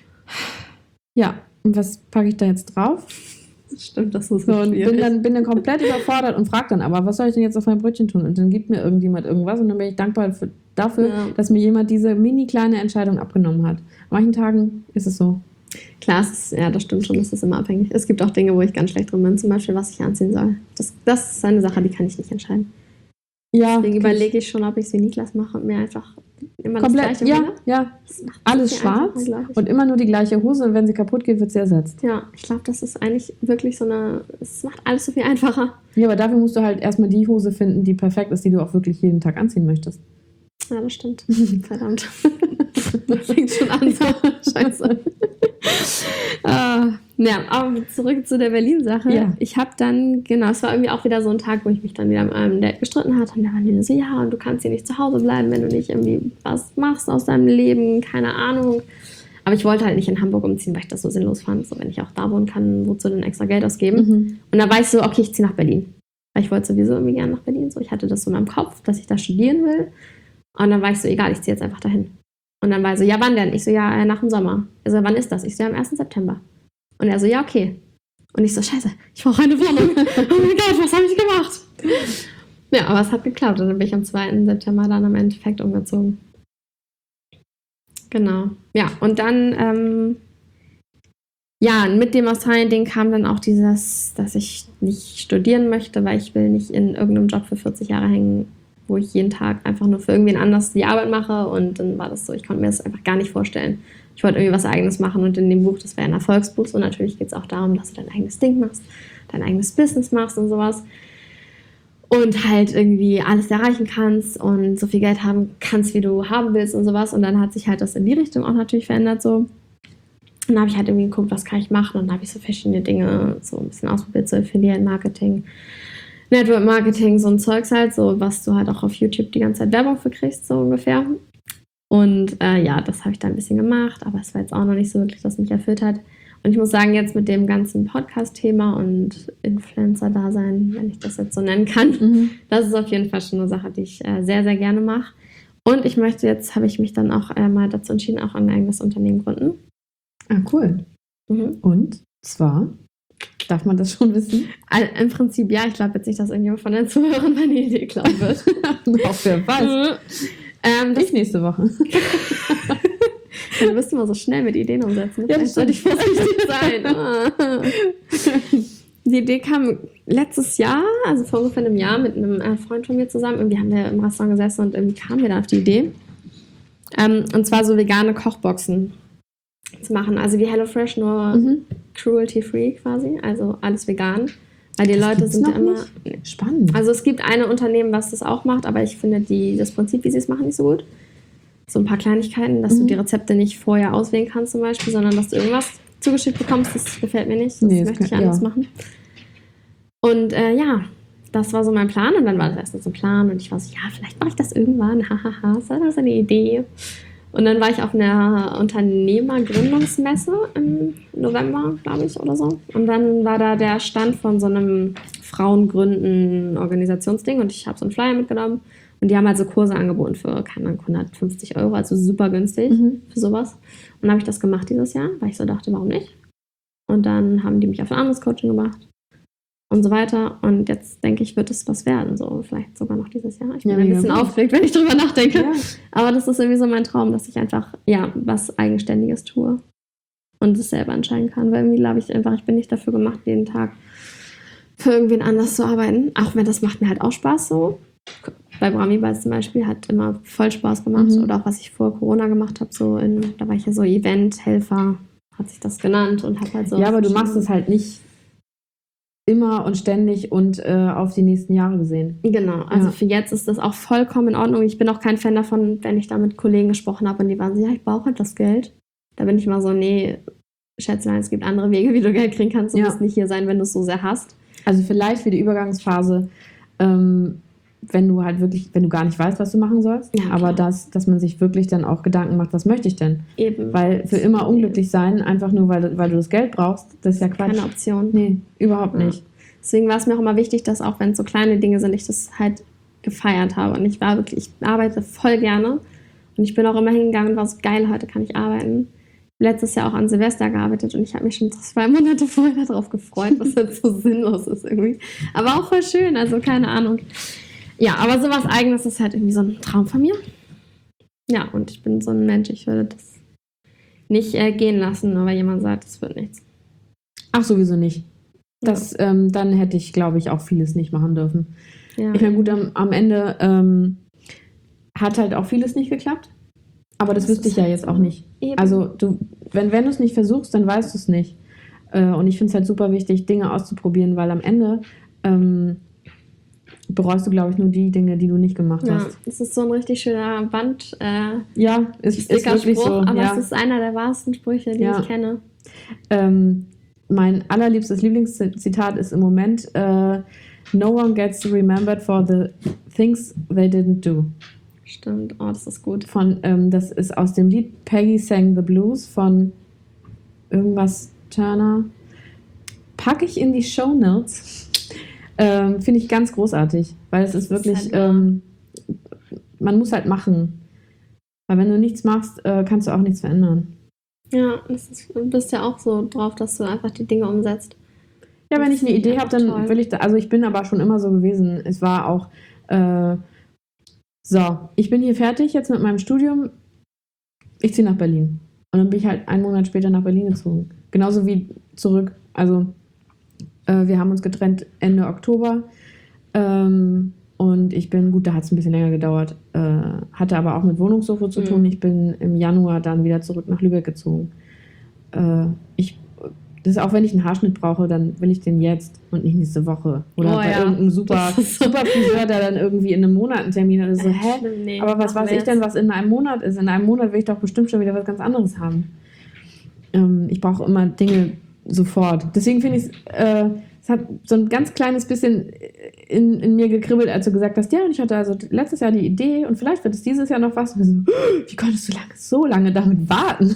ja, und was packe ich da jetzt drauf? Stimmt, das ist So, so und bin schwierig. dann, bin dann komplett überfordert und frage dann aber, was soll ich denn jetzt auf mein Brötchen tun? Und dann gibt mir irgendjemand irgendwas und dann bin ich dankbar für, dafür, Ja. dass mir jemand diese mini kleine Entscheidung abgenommen hat. An manchen Tagen ist es so. Klar, es ist, ja, das stimmt schon, das ist immer abhängig. Es gibt auch Dinge, wo ich ganz schlecht drin bin, zum Beispiel, was ich anziehen soll. Das, das ist eine Sache, die kann ich nicht entscheiden. Ja, Deswegen überlege ich schon, ob ich es wie Niklas mache und mir einfach immer komplett, das Gleiche ja, hole. ja, Das macht alles viel schwarz einfacher, glaub ich. und immer nur die gleiche Hose und wenn sie kaputt geht, wird sie ersetzt. Ja, ich glaube, das ist eigentlich wirklich so eine, es macht alles so viel einfacher. Ja, aber dafür musst du halt erstmal die Hose finden, die perfekt ist, die du auch wirklich jeden Tag anziehen möchtest. Ja, das stimmt. Verdammt. Das fängt schon an. So. Scheiße. Ah, ja, aber zurück zu der Berlin-Sache. Ja. Ich habe dann, genau, es war irgendwie auch wieder so ein Tag, wo ich mich dann wieder mit meinem Dad gestritten hatte. Und der war wieder so, ja, und du kannst hier nicht zu Hause bleiben, wenn du nicht irgendwie was machst aus deinem Leben, keine Ahnung. Aber ich wollte halt nicht in Hamburg umziehen, weil ich das so sinnlos fand. So, wenn ich auch da wohnen kann, wozu denn extra Geld ausgeben? Mhm. Und dann war ich so, okay, ich ziehe nach Berlin. Weil ich wollte sowieso irgendwie gerne nach Berlin. So, ich hatte das so in meinem Kopf, dass ich da studieren will. Und dann war ich so, egal, ich ziehe jetzt einfach dahin. Und dann war er so, ja, wann denn? Ich so, ja, äh, nach dem Sommer. Er so, wann ist das? Ich so, ja, am ersten September. Und er so, ja, okay. Und ich so, scheiße, ich brauche eine Wohnung. Oh mein Gott, was habe ich gemacht? Ja, aber es hat geklappt. Und dann bin ich am zweiten September dann im Endeffekt umgezogen. Genau. Ja, und dann, ähm, ja, mit dem Australien-Ding kam dann auch dieses, dass ich nicht studieren möchte, weil ich will nicht in irgendeinem Job für vierzig Jahre hängen, wo ich jeden Tag einfach nur für irgendwen anders die Arbeit mache. Und dann war das so, ich konnte mir das einfach gar nicht vorstellen. Ich wollte irgendwie was Eigenes machen und in dem Buch, das wäre ein Erfolgsbuch, so natürlich geht es auch darum, dass du dein eigenes Ding machst, dein eigenes Business machst und sowas. Und halt irgendwie alles erreichen kannst und so viel Geld haben kannst, wie du haben willst und sowas. Und dann hat sich halt das in die Richtung auch natürlich verändert so. Und dann habe ich halt irgendwie geguckt, was kann ich machen. Und dann habe ich so verschiedene Dinge so ein bisschen ausprobiert, so Affiliate-Marketing, Network-Marketing, so ein Zeugs halt, so was du halt auch auf YouTube die ganze Zeit Werbung für kriegst, so ungefähr. Und äh, ja, das habe ich dann ein bisschen gemacht, aber es war jetzt auch noch nicht so wirklich, das mich erfüllt hat. Und ich muss sagen, jetzt mit dem ganzen Podcast-Thema und Influencer-Dasein, wenn ich das jetzt so nennen kann, Mhm. das ist auf jeden Fall schon eine Sache, die ich äh, sehr, sehr gerne mache. Und ich möchte jetzt, habe ich mich dann auch äh, mal dazu entschieden, auch ein eigenes Unternehmen gründen. Ah, cool. Mhm. Und zwar, darf man das schon wissen? Also, im Prinzip ja, ich glaube jetzt nicht, dass irgendjemand von den Zuhörern meine Idee klauen wird. Auch wer weiß. ähm, das, Ich nächste Woche. du bist immer so schnell mit Ideen umsetzen. Ja, Vielleicht das sollte ich vorsichtig sein. Ah. Die Idee kam letztes Jahr, also vor ungefähr einem Jahr, mit einem äh, Freund von mir zusammen. Irgendwie haben wir im Restaurant gesessen und irgendwie kamen wir da auf die Idee. Ähm, und zwar so vegane Kochboxen zu machen. Also wie HelloFresh, nur Mhm. cruelty-free quasi. Also alles vegan. Weil die Das Leute gibt's sind ja noch immer... nicht? Spannend. Also es gibt ein Unternehmen, was das auch macht, aber ich finde die, das Prinzip, wie sie es machen, nicht so gut. So ein paar Kleinigkeiten, dass Mhm. du die Rezepte nicht vorher auswählen kannst zum Beispiel, sondern dass du irgendwas zugeschickt bekommst, das gefällt mir nicht. Das Nee, das möchte ich kann- anders ja. machen. Und äh, ja, das war so mein Plan und dann war das erst so ein Plan und ich war so, ja, vielleicht mache ich das irgendwann, hahaha, ist das eine Idee? Und dann war ich auf einer Unternehmergründungsmesse im November, glaube ich, oder so. Und dann war da der Stand von so einem Frauengründen-Organisationsding und ich habe so einen Flyer mitgenommen und die haben halt so Kurse angeboten für, keine Ahnung, hundertfünfzig Euro, also super günstig Mhm. für sowas. Und dann habe ich das gemacht dieses Jahr, weil ich so dachte, warum nicht? Und dann haben die mich auf ein anderes Coaching gemacht und so weiter. Und jetzt denke ich, wird es was werden, so vielleicht sogar noch dieses Jahr. Ich bin Ja, ein mega bisschen gut. aufgeregt, wenn ich drüber nachdenke. Ja. Aber das ist irgendwie so mein Traum, dass ich einfach, ja, was Eigenständiges tue. und es selber entscheiden kann. Weil irgendwie glaube ich einfach, ich bin nicht dafür gemacht, jeden Tag für irgendwen anders zu arbeiten. Auch wenn das macht mir halt auch Spaß so. Bei Brami-Balls zum Beispiel hat immer voll Spaß gemacht. Mhm. Oder auch was ich vor Corona gemacht habe, so in, da war ich ja so Event-Helfer, hat sich das genannt und habe halt so. Ja, aber du machst es halt nicht immer und ständig und äh, auf die nächsten Jahre gesehen. Genau, also ja. für jetzt ist das auch vollkommen in Ordnung. Ich bin auch kein Fan davon, wenn ich da mit Kollegen gesprochen habe und die waren so, ja, ich brauche halt das Geld. Da bin ich mal so, nee, Schätzlein, es gibt andere Wege, wie du Geld kriegen kannst. Du ja. musst nicht hier sein, wenn du es so sehr hast. Also vielleicht für die Übergangsphase, ähm, wenn du halt wirklich, wenn du gar nicht weißt, was du machen sollst, ja, aber dass, dass man sich wirklich dann auch Gedanken macht, was möchte ich denn? Eben. Weil für immer unglücklich sein, einfach nur, weil, weil du das Geld brauchst, das ist ja Quatsch. Keine Option. Nee, überhaupt ja. nicht. Deswegen war es mir auch immer wichtig, dass auch wenn es so kleine Dinge sind, ich das halt gefeiert habe. Und ich war wirklich, ich arbeite voll gerne. Und ich bin auch immer hingegangen und war so, geil, heute kann ich arbeiten. Letztes Jahr auch an Silvester gearbeitet und ich habe mich schon zwei Monate vorher darauf gefreut, was halt so sinnlos ist irgendwie. Aber auch voll schön, also keine Ahnung. Ja, aber sowas Eigenes ist halt irgendwie so ein Traum von mir. Ja, und ich bin so ein Mensch, ich würde das nicht äh, gehen lassen, nur weil jemand sagt, es wird nichts. Ach, sowieso nicht. Das, ja. ähm, dann hätte ich, glaube ich, auch vieles nicht machen dürfen. Ja. Ich meine, gut, am, am Ende ähm, hat halt auch vieles nicht geklappt. Aber das, das wüsste ich ja jetzt auch nicht. Eben. Also du, wenn, wenn du es nicht versuchst, dann weißt du es nicht. Äh, und ich finde es halt super wichtig, Dinge auszuprobieren, weil am Ende ähm, bereust du, glaube ich, nur die Dinge, die du nicht gemacht ja, hast. Das ist so ein richtig schöner Band. Äh, ja, ist, ist wirklich Spruch, so. Aber ja. es ist einer der wahrsten Sprüche, die ja. ich kenne. Ähm, mein allerliebstes Lieblingszitat ist im Moment äh, No one gets remembered for the things they didn't do. Stimmt, oh, das ist gut. Von, ähm, das ist aus dem Lied Peggy Sang the Blues von irgendwas Turner. Packe ich in die Shownotes. Ähm, Finde ich ganz großartig, weil es ist wirklich, ist halt ähm, man muss halt machen. Weil wenn du nichts machst, äh, kannst du auch nichts verändern. Ja, das ist, du bist ja auch so drauf, dass du einfach die Dinge umsetzt. Ja, wenn ich eine Idee habe, dann toll. will ich da, also ich bin aber schon immer so gewesen. Es war auch, äh, so, ich bin hier fertig jetzt mit meinem Studium. Ich ziehe nach Berlin. Und dann bin ich halt einen Monat später nach Berlin gezogen. Genauso wie zurück. Also äh, wir haben uns getrennt Ende Oktober. Ähm, und ich bin, gut, da hat es ein bisschen länger gedauert. Äh, hatte aber auch mit Wohnungssuche zu tun. Mhm. Ich bin im Januar dann wieder zurück nach Lübeck gezogen. Äh, ich Das ist auch, wenn ich einen Haarschnitt brauche, dann will ich den jetzt und nicht nächste Woche. Oder oh, bei ja. irgendeinem super, so. super Friseur, der dann irgendwie in einem Monat einen Termin hat. Also so, hä? Nee, aber was weiß ich denn, was in einem Monat ist? In einem Monat will ich doch bestimmt schon wieder was ganz anderes haben. Ähm, ich brauche immer Dinge sofort. Deswegen finde ich es, äh, es hat so ein ganz kleines bisschen in, in mir gekribbelt, als du gesagt hast, ja, und ich hatte also letztes Jahr die Idee und vielleicht wird es dieses Jahr noch was. Und so, wie konntest du lange, so lange damit warten?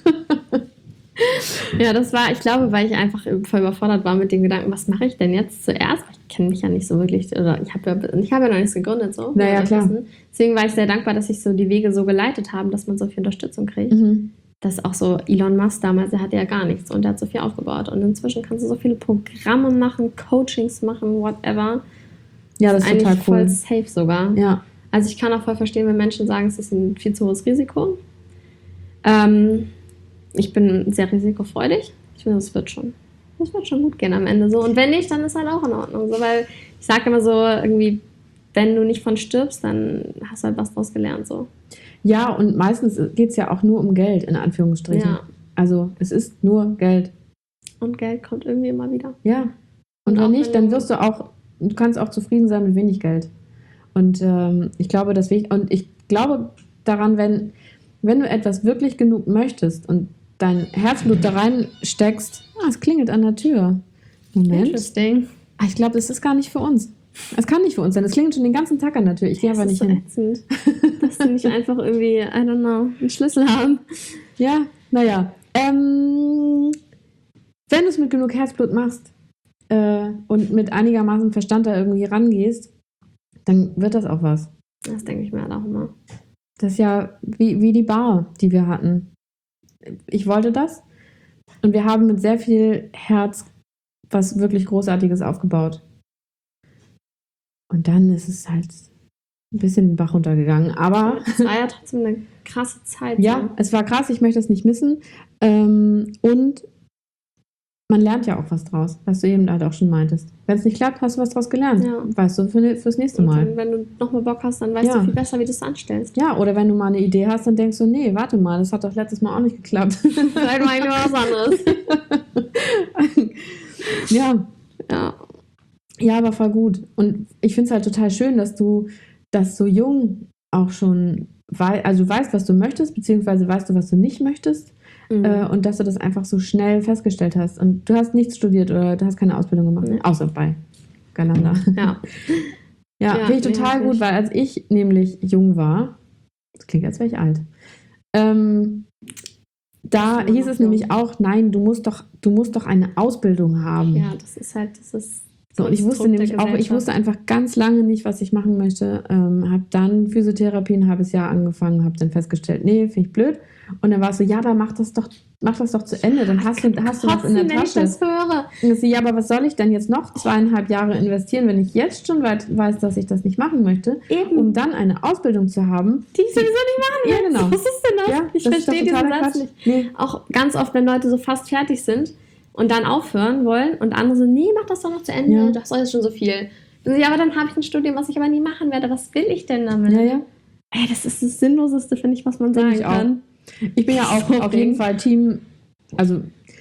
Ja, das war, ich glaube, weil ich einfach voll überfordert war mit dem Gedanken, was mache ich denn jetzt zuerst? Ich kenne mich ja nicht so wirklich, oder ich habe ja, ich hab ja noch nichts gegründet. So, naja, klar. Wissen. Deswegen war ich sehr dankbar, dass sich so die Wege so geleitet haben, dass man so viel Unterstützung kriegt. Mhm. Das auch so Elon Musk damals, der hatte ja gar nichts und der hat so viel aufgebaut. Und inzwischen kannst du so viele Programme machen, Coachings machen, whatever. Ja, das, das ist eigentlich total cool. Voll safe sogar. Ja. Also ich kann auch voll verstehen, wenn Menschen sagen, es ist ein viel zu hohes Risiko. Ähm, ich bin sehr risikofreudig. Ich finde, das wird schon. Das wird schon gut gehen am Ende so. Und wenn nicht, dann ist halt auch in Ordnung. So, weil ich sage immer so, irgendwie, wenn du nicht von stirbst, dann hast du halt was draus gelernt. So. Ja, und meistens geht es ja auch nur um Geld, in Anführungsstrichen. Ja. Also es ist nur Geld. Und Geld kommt irgendwie immer wieder. Ja. Und, und wenn nicht, dann wirst du auch, du kannst auch zufrieden sein mit wenig Geld. Und ähm, ich glaube, dass wir, und ich glaube daran, wenn, wenn du etwas wirklich genug möchtest und dein Herzblut da reinsteckst, ah, es klingelt an der Tür. Moment. Interesting. Ah, ich glaube, das ist gar nicht für uns. Es kann nicht für uns sein. Es klingelt schon den ganzen Tag an der Tür. Ich gehe aber nicht so hin. Ätzend, dass die nicht einfach irgendwie, I don't know, einen Schlüssel haben. Ja, naja. Ähm, wenn du es mit genug Herzblut machst äh, und mit einigermaßen Verstand da irgendwie rangehst, dann wird das auch was. Das denke ich mir halt auch immer. Das ist ja wie, wie die Bar, die wir hatten. Ich wollte das und wir haben mit sehr viel Herz was wirklich Großartiges aufgebaut. Und dann ist es halt ein bisschen den Bach runtergegangen. Aber es war ja trotzdem eine krasse Zeit. ja, so. es war krass, ich möchte es nicht missen. Ähm, und man lernt ja auch was draus, was du eben halt auch schon meintest. Wenn es nicht klappt, hast du was draus gelernt. Ja. Weißt du, für, fürs nächste Und Mal. dann, wenn du nochmal Bock hast, dann weißt Ja. du viel besser, wie du es anstellst. Ja, oder wenn du mal eine Idee hast, dann denkst du, nee, warte mal, das hat doch letztes Mal auch nicht geklappt. Vielleicht mal eigentlich was anderes. ja. Ja. Ja, aber voll gut. Und ich finde es halt total schön, dass du das so jung auch schon weißt, also du weißt, was du möchtest, beziehungsweise weißt du, was du nicht möchtest. Mhm. Äh, und dass du das einfach so schnell festgestellt hast. Und du hast nichts studiert oder du hast keine Ausbildung gemacht, Nee. außer bei Galanda. Ja. Ja, Ja, finde ich nee, total hab gut, ich. weil als ich nämlich jung war, das klingt, als wäre ich alt, ähm, da Ich bin hieß noch es jung. nämlich auch, nein, du musst doch, du musst doch eine Ausbildung haben. Ja, das ist halt, das ist So, und ich wusste Konstrukt der nämlich auch, ich Gesellschaft. wusste einfach ganz lange nicht, was ich machen möchte. Ähm, habe dann Physiotherapie ein halbes Jahr angefangen, habe dann festgestellt, nee, finde ich blöd. Und dann war es so, ja, aber mach das doch, mach das doch zu Ende, dann hast du, hast du was in der Kotzen, wenn ich Tasche. das höre. Und ich so, ja, aber was soll ich denn jetzt noch zweieinhalb Jahre investieren, wenn ich jetzt schon weit, weiß, dass ich das nicht machen möchte, Eben. um dann eine Ausbildung zu haben? Die ich sowieso nicht machen Ja, will. genau. Was ist denn das? Ja, ich das ist doch verstehe diesen totaler Satz Quatsch. nicht. Nee. Auch ganz oft, wenn Leute so fast fertig sind und dann aufhören wollen und andere so, nee, mach das doch noch zu Ende, Ja. das ist schon so viel. Und so, ja, aber dann habe ich ein Studium, was ich aber nie machen werde. Was will ich denn damit? Ja, ja. Ey, das ist das Sinnloseste, finde ich, was man Finde sagen ich auch. kann. Ich bin ja auch So auf jeden Ding. Fall Team, also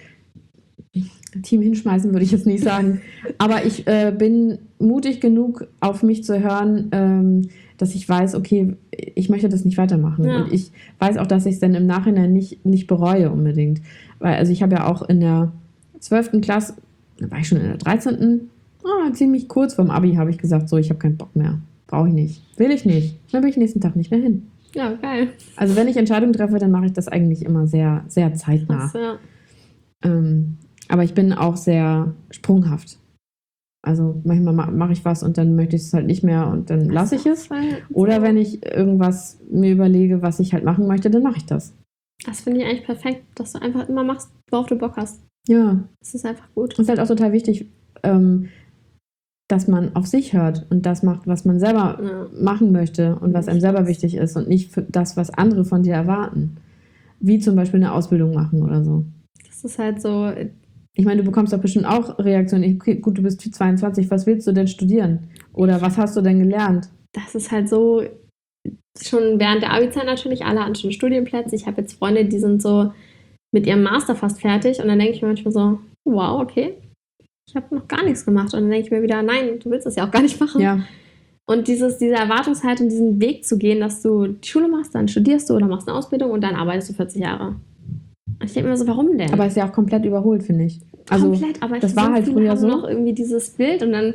Team hinschmeißen würde ich jetzt nicht sagen, aber ich äh, bin mutig genug, auf mich zu hören, ähm, dass ich weiß, okay, ich möchte das nicht weitermachen. Ja. Und ich weiß auch, dass ich es dann im Nachhinein nicht, nicht bereue unbedingt. Weil, also ich habe ja auch in der zwölften Klasse, da war ich schon in der dreizehnten Ah, ziemlich kurz vorm Abi habe ich gesagt, so, ich habe keinen Bock mehr. Brauche ich nicht. Will ich nicht. Dann bin ich nächsten Tag nicht mehr hin. Ja, geil. Also wenn ich Entscheidungen treffe, dann mache ich das eigentlich immer sehr, sehr zeitnah. Das, ja. Ähm, aber ich bin auch sehr sprunghaft. Also manchmal ma- mache ich was und dann möchte ich es halt nicht mehr und dann lasse ich es. Oder wenn ich irgendwas mir überlege, was ich halt machen möchte, dann mache ich das. Das finde ich eigentlich perfekt, dass du einfach immer machst, worauf du Bock hast. Ja, Das ist einfach gut. und es ist halt auch total wichtig, ähm, dass man auf sich hört und das macht, was man selber Ja. machen möchte und was einem selber wichtig ist und nicht für das, was andere von dir erwarten. Wie zum Beispiel eine Ausbildung machen oder so. Das ist halt so, Ich meine, du bekommst doch bestimmt auch Reaktionen. Okay, gut, du bist zweiundzwanzig, was willst du denn studieren? Oder was hast du denn gelernt? das ist halt so, schon während der Abi-Zeit natürlich, alle hatten schon Studienplätze. Ich habe jetzt Freunde, die sind so mit ihrem Master fast fertig und dann denke ich mir manchmal so, wow, okay, ich habe noch gar nichts gemacht. Und dann denke ich mir wieder, nein, du willst das ja auch gar nicht machen. Ja, Und dieses, diese Erwartungshaltung, diesen Weg zu gehen, dass du die Schule machst, dann studierst du oder machst eine Ausbildung und dann arbeitest du vierzig Jahre. Und ich denke mir so, warum denn? aber ist ja auch komplett überholt, finde ich. Also, Komplett, aber das ich war so halt viele früher haben so. noch irgendwie dieses Bild und dann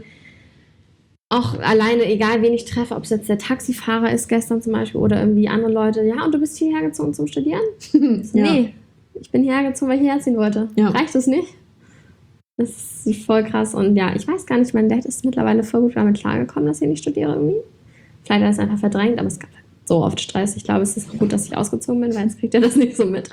auch alleine, egal wen ich treffe, ob es jetzt der Taxifahrer ist gestern zum Beispiel oder irgendwie andere Leute, ja, und du bist hierher gezogen zum Studieren? ja. Nee, ich bin hierher gezogen, weil ich hierher ziehen wollte. Ja. Reicht es nicht? Das ist voll krass und ja, ich weiß gar nicht, mein Dad ist mittlerweile voll gut damit klargekommen, dass ich nicht studiere irgendwie. Vielleicht hat er es einfach verdrängt, aber es gab so oft Stress. Ich glaube, es ist auch gut, dass ich ausgezogen bin, weil jetzt kriegt er das nicht so mit.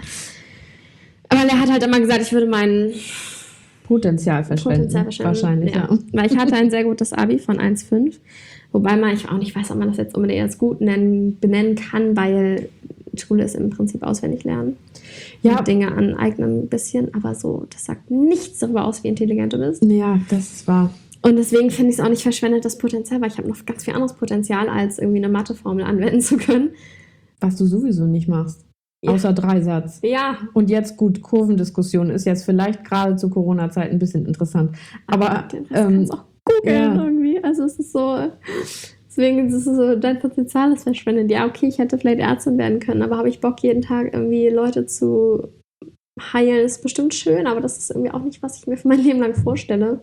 Aber er hat halt immer gesagt, ich würde meinen Potenzial verschwenden. Potenzial verschwenden. Wahrscheinlich, ja. Weil ich hatte ein sehr gutes Abi von eins Komma fünf. Wobei man, ich auch nicht weiß, ob man das jetzt unbedingt als gut nennen, benennen kann, weil Schule ist im Prinzip auswendig lernen. Ja. Und Dinge aneignen ein bisschen, aber so, das sagt nichts darüber aus, wie intelligent du bist. Ja, das war. Und deswegen finde ich es auch nicht verschwendet, das Potenzial, weil ich habe noch ganz viel anderes Potenzial, als irgendwie eine Matheformel anwenden zu können. Was du sowieso nicht machst. Ja. Außer Dreisatz. Ja, Und jetzt gut, Kurvendiskussion ist jetzt vielleicht gerade zu Corona-Zeit ein bisschen interessant. Aber den Rest ähm, kannst du auch googeln ja. irgendwie. Also es ist so, deswegen ist es so, dein Potenzial ist verschwendet. Ja, okay, ich hätte vielleicht Ärztin werden können, aber habe ich Bock, jeden Tag irgendwie Leute zu heilen, ist bestimmt schön, aber das ist irgendwie auch nicht, was ich mir für mein Leben lang vorstelle.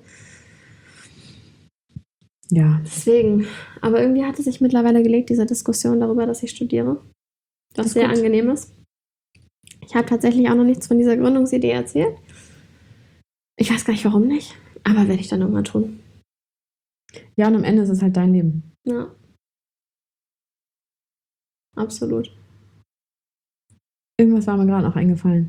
ja, Deswegen, aber irgendwie hat es sich mittlerweile gelegt, diese Diskussion darüber, dass ich studiere. Was Ist sehr gut. angenehm ist. Ich habe tatsächlich auch noch nichts von dieser Gründungsidee erzählt. Ich weiß gar nicht, warum nicht, aber werde ich dann irgendwann tun. ja, und am Ende ist es halt dein Leben. Ja. Absolut. Irgendwas war mir gerade noch eingefallen.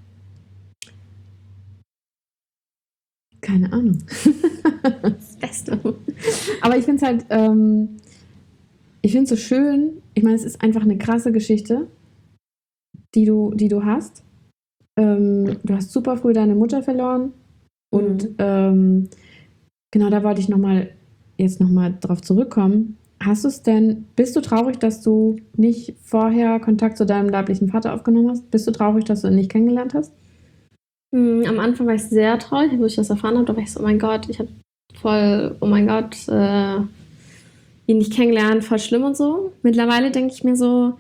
Keine Ahnung. Das Beste. Aber ich finde es halt, ähm, ich finde es so schön, ich meine, es ist einfach eine krasse Geschichte, die du, die du hast. Ähm, du hast super früh deine Mutter verloren und Mhm. ähm, genau, da wollte ich noch mal, jetzt nochmal drauf zurückkommen. Hast du es denn, bist du traurig, dass du nicht vorher Kontakt zu deinem leiblichen Vater aufgenommen hast? Bist du traurig, dass du ihn nicht kennengelernt hast? Mm, Am Anfang war ich sehr traurig, wo ich das erfahren habe. Da war ich so, oh mein Gott, ich habe voll, oh mein Gott, äh, ihn nicht kennengelernt, voll schlimm und so. Mittlerweile denke ich mir so,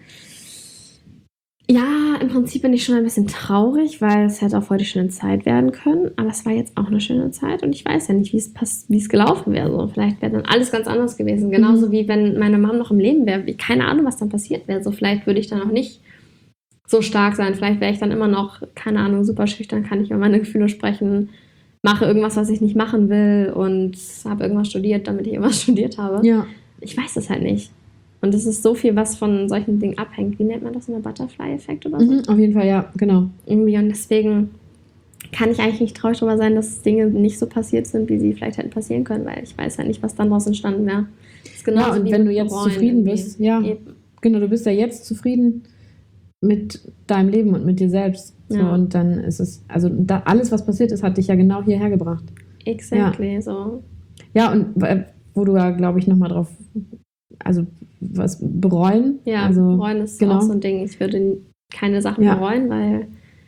ja, im Prinzip bin ich schon ein bisschen traurig, weil es hätte auch voll die schöne Zeit werden können. Aber es war jetzt auch eine schöne Zeit und ich weiß ja nicht, wie es pass- wie es gelaufen wäre. So, vielleicht wäre dann alles ganz anders gewesen. Genauso Mhm. wie wenn meine Mom noch im Leben wäre. Wie- Keine Ahnung, was dann passiert wäre. So, vielleicht würde ich dann auch nicht so stark sein. Vielleicht wäre ich dann immer noch, keine Ahnung, super schüchtern, kann nicht über meine Gefühle sprechen, mache irgendwas, was ich nicht machen will und habe irgendwas studiert, damit ich irgendwas studiert habe. Ja. Ich weiß es halt nicht. Und es ist so viel, was von solchen Dingen abhängt. Wie nennt man das? Ein Butterfly-Effekt oder so? Mhm, auf jeden Fall, ja, genau. Irgendwie. Und deswegen kann ich eigentlich nicht traurig darüber sein, dass Dinge nicht so passiert sind, wie sie vielleicht hätten passieren können, weil ich weiß ja nicht, was dann daraus entstanden wäre. Das ist genauso Ja, und wie wenn mit du jetzt Bereuen zufrieden irgendwie. bist, ja, Eben. genau, du bist ja jetzt zufrieden mit deinem Leben und mit dir selbst. So, Ja. und dann ist es, also da, alles, was passiert ist, hat dich ja genau hierher gebracht. Exactly, so. Ja, und äh, wo du ja, glaube ich, nochmal drauf, also was bereuen. Ja, also, bereuen ist genau. auch so ein Ding. Ich würde keine Sachen Ja. bereuen, weil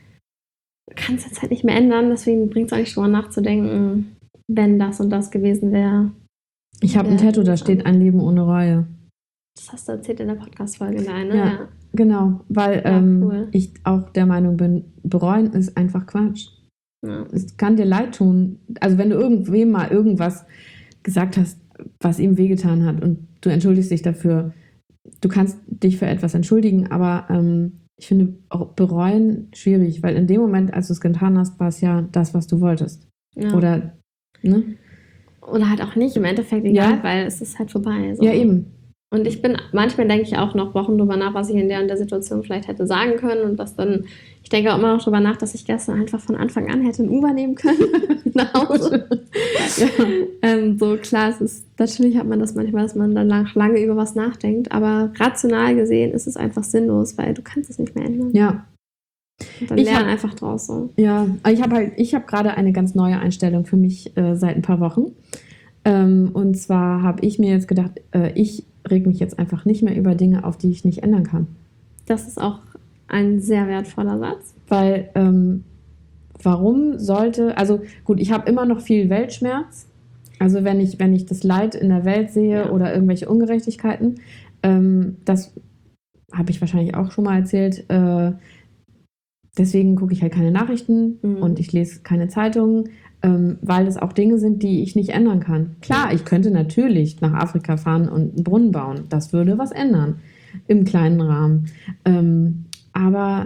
du kannst jetzt halt nicht mehr ändern. Deswegen bringt es eigentlich drüber nachzudenken, wenn das und das gewesen wäre. Ich habe ein Ja, Tattoo, da steht ein Leben ohne Reue. Das hast du erzählt in der Podcast-Folge, nein, ne? Ja. Ja. Genau, weil Ja, ähm, cool. ich auch der Meinung bin, bereuen ist einfach Quatsch. Ja. Es kann dir leid tun. Also wenn du irgendwem mal irgendwas gesagt hast, was ihm wehgetan hat und du entschuldigst dich dafür, du kannst dich für etwas entschuldigen, aber ähm, ich finde auch bereuen schwierig, weil in dem Moment, als du es getan hast, war es ja das, was du wolltest. Ja. Oder, ne? Oder halt auch nicht, im Endeffekt egal, Ja. weil es ist halt vorbei. So. Ja, eben. Und ich bin, manchmal denke ich auch noch Wochen drüber nach, was ich in der und der Situation vielleicht hätte sagen können und was dann, ich denke auch immer noch drüber nach, dass ich gestern einfach von Anfang an hätte ein Uber nehmen können nach Hause. Ja. ähm, so klar, es ist, natürlich hat man das manchmal, dass man dann lang, lange über was nachdenkt, aber rational gesehen ist es einfach sinnlos, weil du kannst es nicht mehr ändern. Ja. Und dann Ich lern hab- einfach draus so. Ja, ich habe halt, ich habe gerade eine ganz neue Einstellung für mich äh, seit ein paar Wochen. Ähm, und zwar habe ich mir jetzt gedacht, äh, ich reg mich jetzt einfach nicht mehr über Dinge auf, die ich nicht ändern kann. Das ist auch ein sehr wertvoller Satz. Weil, ähm, warum sollte, also gut, ich habe immer noch viel Weltschmerz. Also wenn ich, wenn ich das Leid in der Welt sehe Ja. oder irgendwelche Ungerechtigkeiten, ähm, das habe ich wahrscheinlich auch schon mal erzählt. Äh, deswegen gucke ich halt keine Nachrichten Mhm. und ich lese keine Zeitungen, ähm, weil das auch Dinge sind, die ich nicht ändern kann. Klar, ich könnte natürlich nach Afrika fahren und einen Brunnen bauen. Das würde was ändern im kleinen Rahmen. Ähm, aber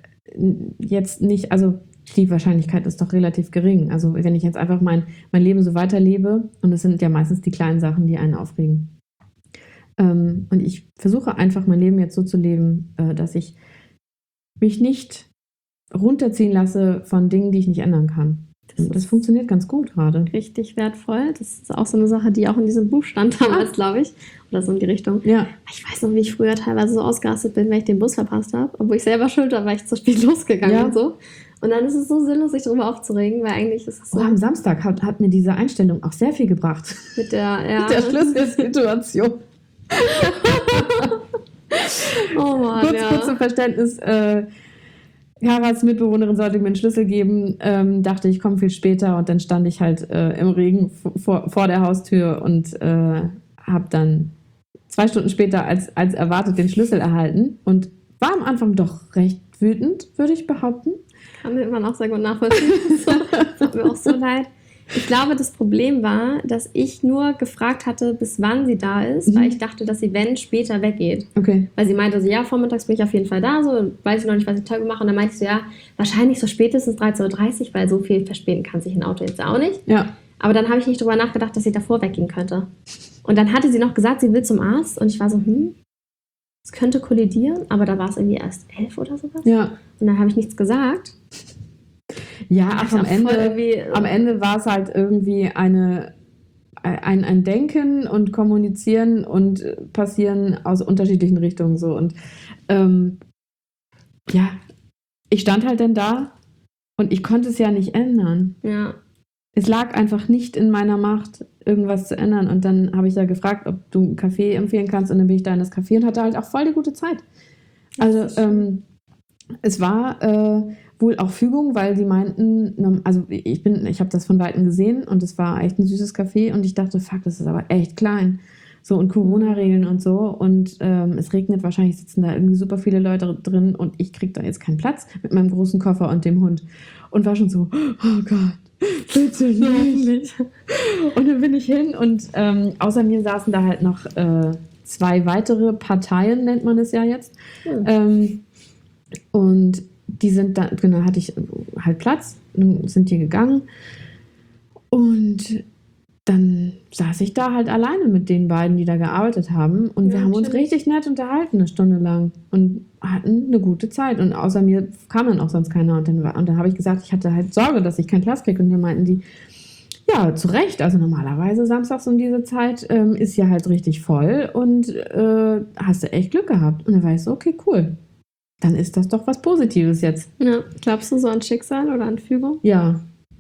jetzt nicht, also die Wahrscheinlichkeit ist doch relativ gering. Also wenn ich jetzt einfach mein, mein Leben so weiterlebe, und es sind ja meistens die kleinen Sachen, die einen aufregen. Ähm, und ich versuche einfach mein Leben jetzt so zu leben, äh, dass ich mich nicht runterziehen lasse von Dingen, die ich nicht ändern kann. Das Und das ist funktioniert ganz gut gerade. richtig wertvoll. Das ist auch so eine Sache, die auch in diesem Buch stand damals, glaube ich. Oder so in die Richtung. Ja, Ich weiß noch, wie ich früher teilweise so ausgerastet bin, wenn ich den Bus verpasst habe. Obwohl ich selber schuld war, weil ich zu spät losgegangen Ja. und so. Und dann ist es so sinnlos, sich darüber aufzuregen, weil eigentlich ist es so oh, am Samstag hat, hat mir diese Einstellung auch sehr viel gebracht. mit der, ja. Mit der Schlüsselsituation. Oh Mann, Kurz, ja. kurz zum Verständnis, äh, Karas Mitbewohnerin sollte mir einen Schlüssel geben, ähm, dachte ich, komme viel später und dann stand ich halt äh, im Regen vor, vor der Haustür und äh, habe dann zwei Stunden später als, als erwartet den Schlüssel erhalten und war am Anfang doch recht wütend, würde ich behaupten. Kann mir immer noch sehr gut nachvollziehen. So, das tut mir auch so leid. Ich glaube, das Problem war, dass ich nur gefragt hatte, bis wann sie da ist, Mhm. weil ich dachte, dass sie, wenn, später weggeht. Okay. Weil sie meinte so, ja, vormittags bin ich auf jeden Fall da, so, weiß ich noch nicht, was ich Tage mache. Und dann meinte ich so, ja, wahrscheinlich so spätestens dreizehn Uhr dreißig, weil so viel verspäten kann sich ein Auto jetzt auch nicht. Ja. Aber dann habe ich nicht drüber nachgedacht, dass sie davor weggehen könnte. Und dann hatte sie noch gesagt, sie will zum Arzt. Und ich war so, hm, es könnte kollidieren. Aber da war es irgendwie erst elf oder sowas. Ja. Und dann habe ich nichts gesagt. Ja, ach, am Ist auch voll Ende, irgendwie- am Ende war es halt irgendwie eine, ein, ein Denken und Kommunizieren und passieren aus unterschiedlichen Richtungen so. Und ähm, ja, ich stand halt dann da und ich konnte es ja nicht ändern. Ja. Es lag einfach nicht in meiner Macht, irgendwas zu ändern. Und dann habe ich ja gefragt, ob du einen Kaffee empfehlen kannst. Und dann bin ich da in das Café und hatte halt auch voll die gute Zeit. Also ähm, es war äh, wohl auch Fügung, weil sie meinten, also ich bin, ich habe das von Weitem gesehen und es war echt ein süßes Café und ich dachte, fuck, das ist aber echt klein. So und Corona-Regeln und so. Und ähm, es regnet, wahrscheinlich sitzen da irgendwie super viele Leute drin und ich kriege da jetzt keinen Platz mit meinem großen Koffer und dem Hund. Und war schon so, oh Gott. Bitte nicht. Und dann bin ich hin und ähm, außer mir saßen da halt noch äh, zwei weitere Parteien, nennt man es ja jetzt. Mhm. Ähm, und die sind da, genau, hatte ich halt Platz, dann sind die gegangen und dann saß ich da halt alleine mit den beiden, die da gearbeitet haben und ja, wir haben uns richtig nett unterhalten, eine Stunde lang und hatten eine gute Zeit und außer mir kam dann auch sonst keiner und dann, und dann habe ich gesagt, ich hatte halt Sorge, dass ich keinen Platz kriege und dann meinten die, ja, zu Recht, also normalerweise samstags um diese Zeit ähm, ist ja halt richtig voll und äh, hast du echt Glück gehabt und dann war ich so, okay, cool, dann ist das doch was Positives jetzt. Ja, glaubst du so an Schicksal oder an Fügung? Ja,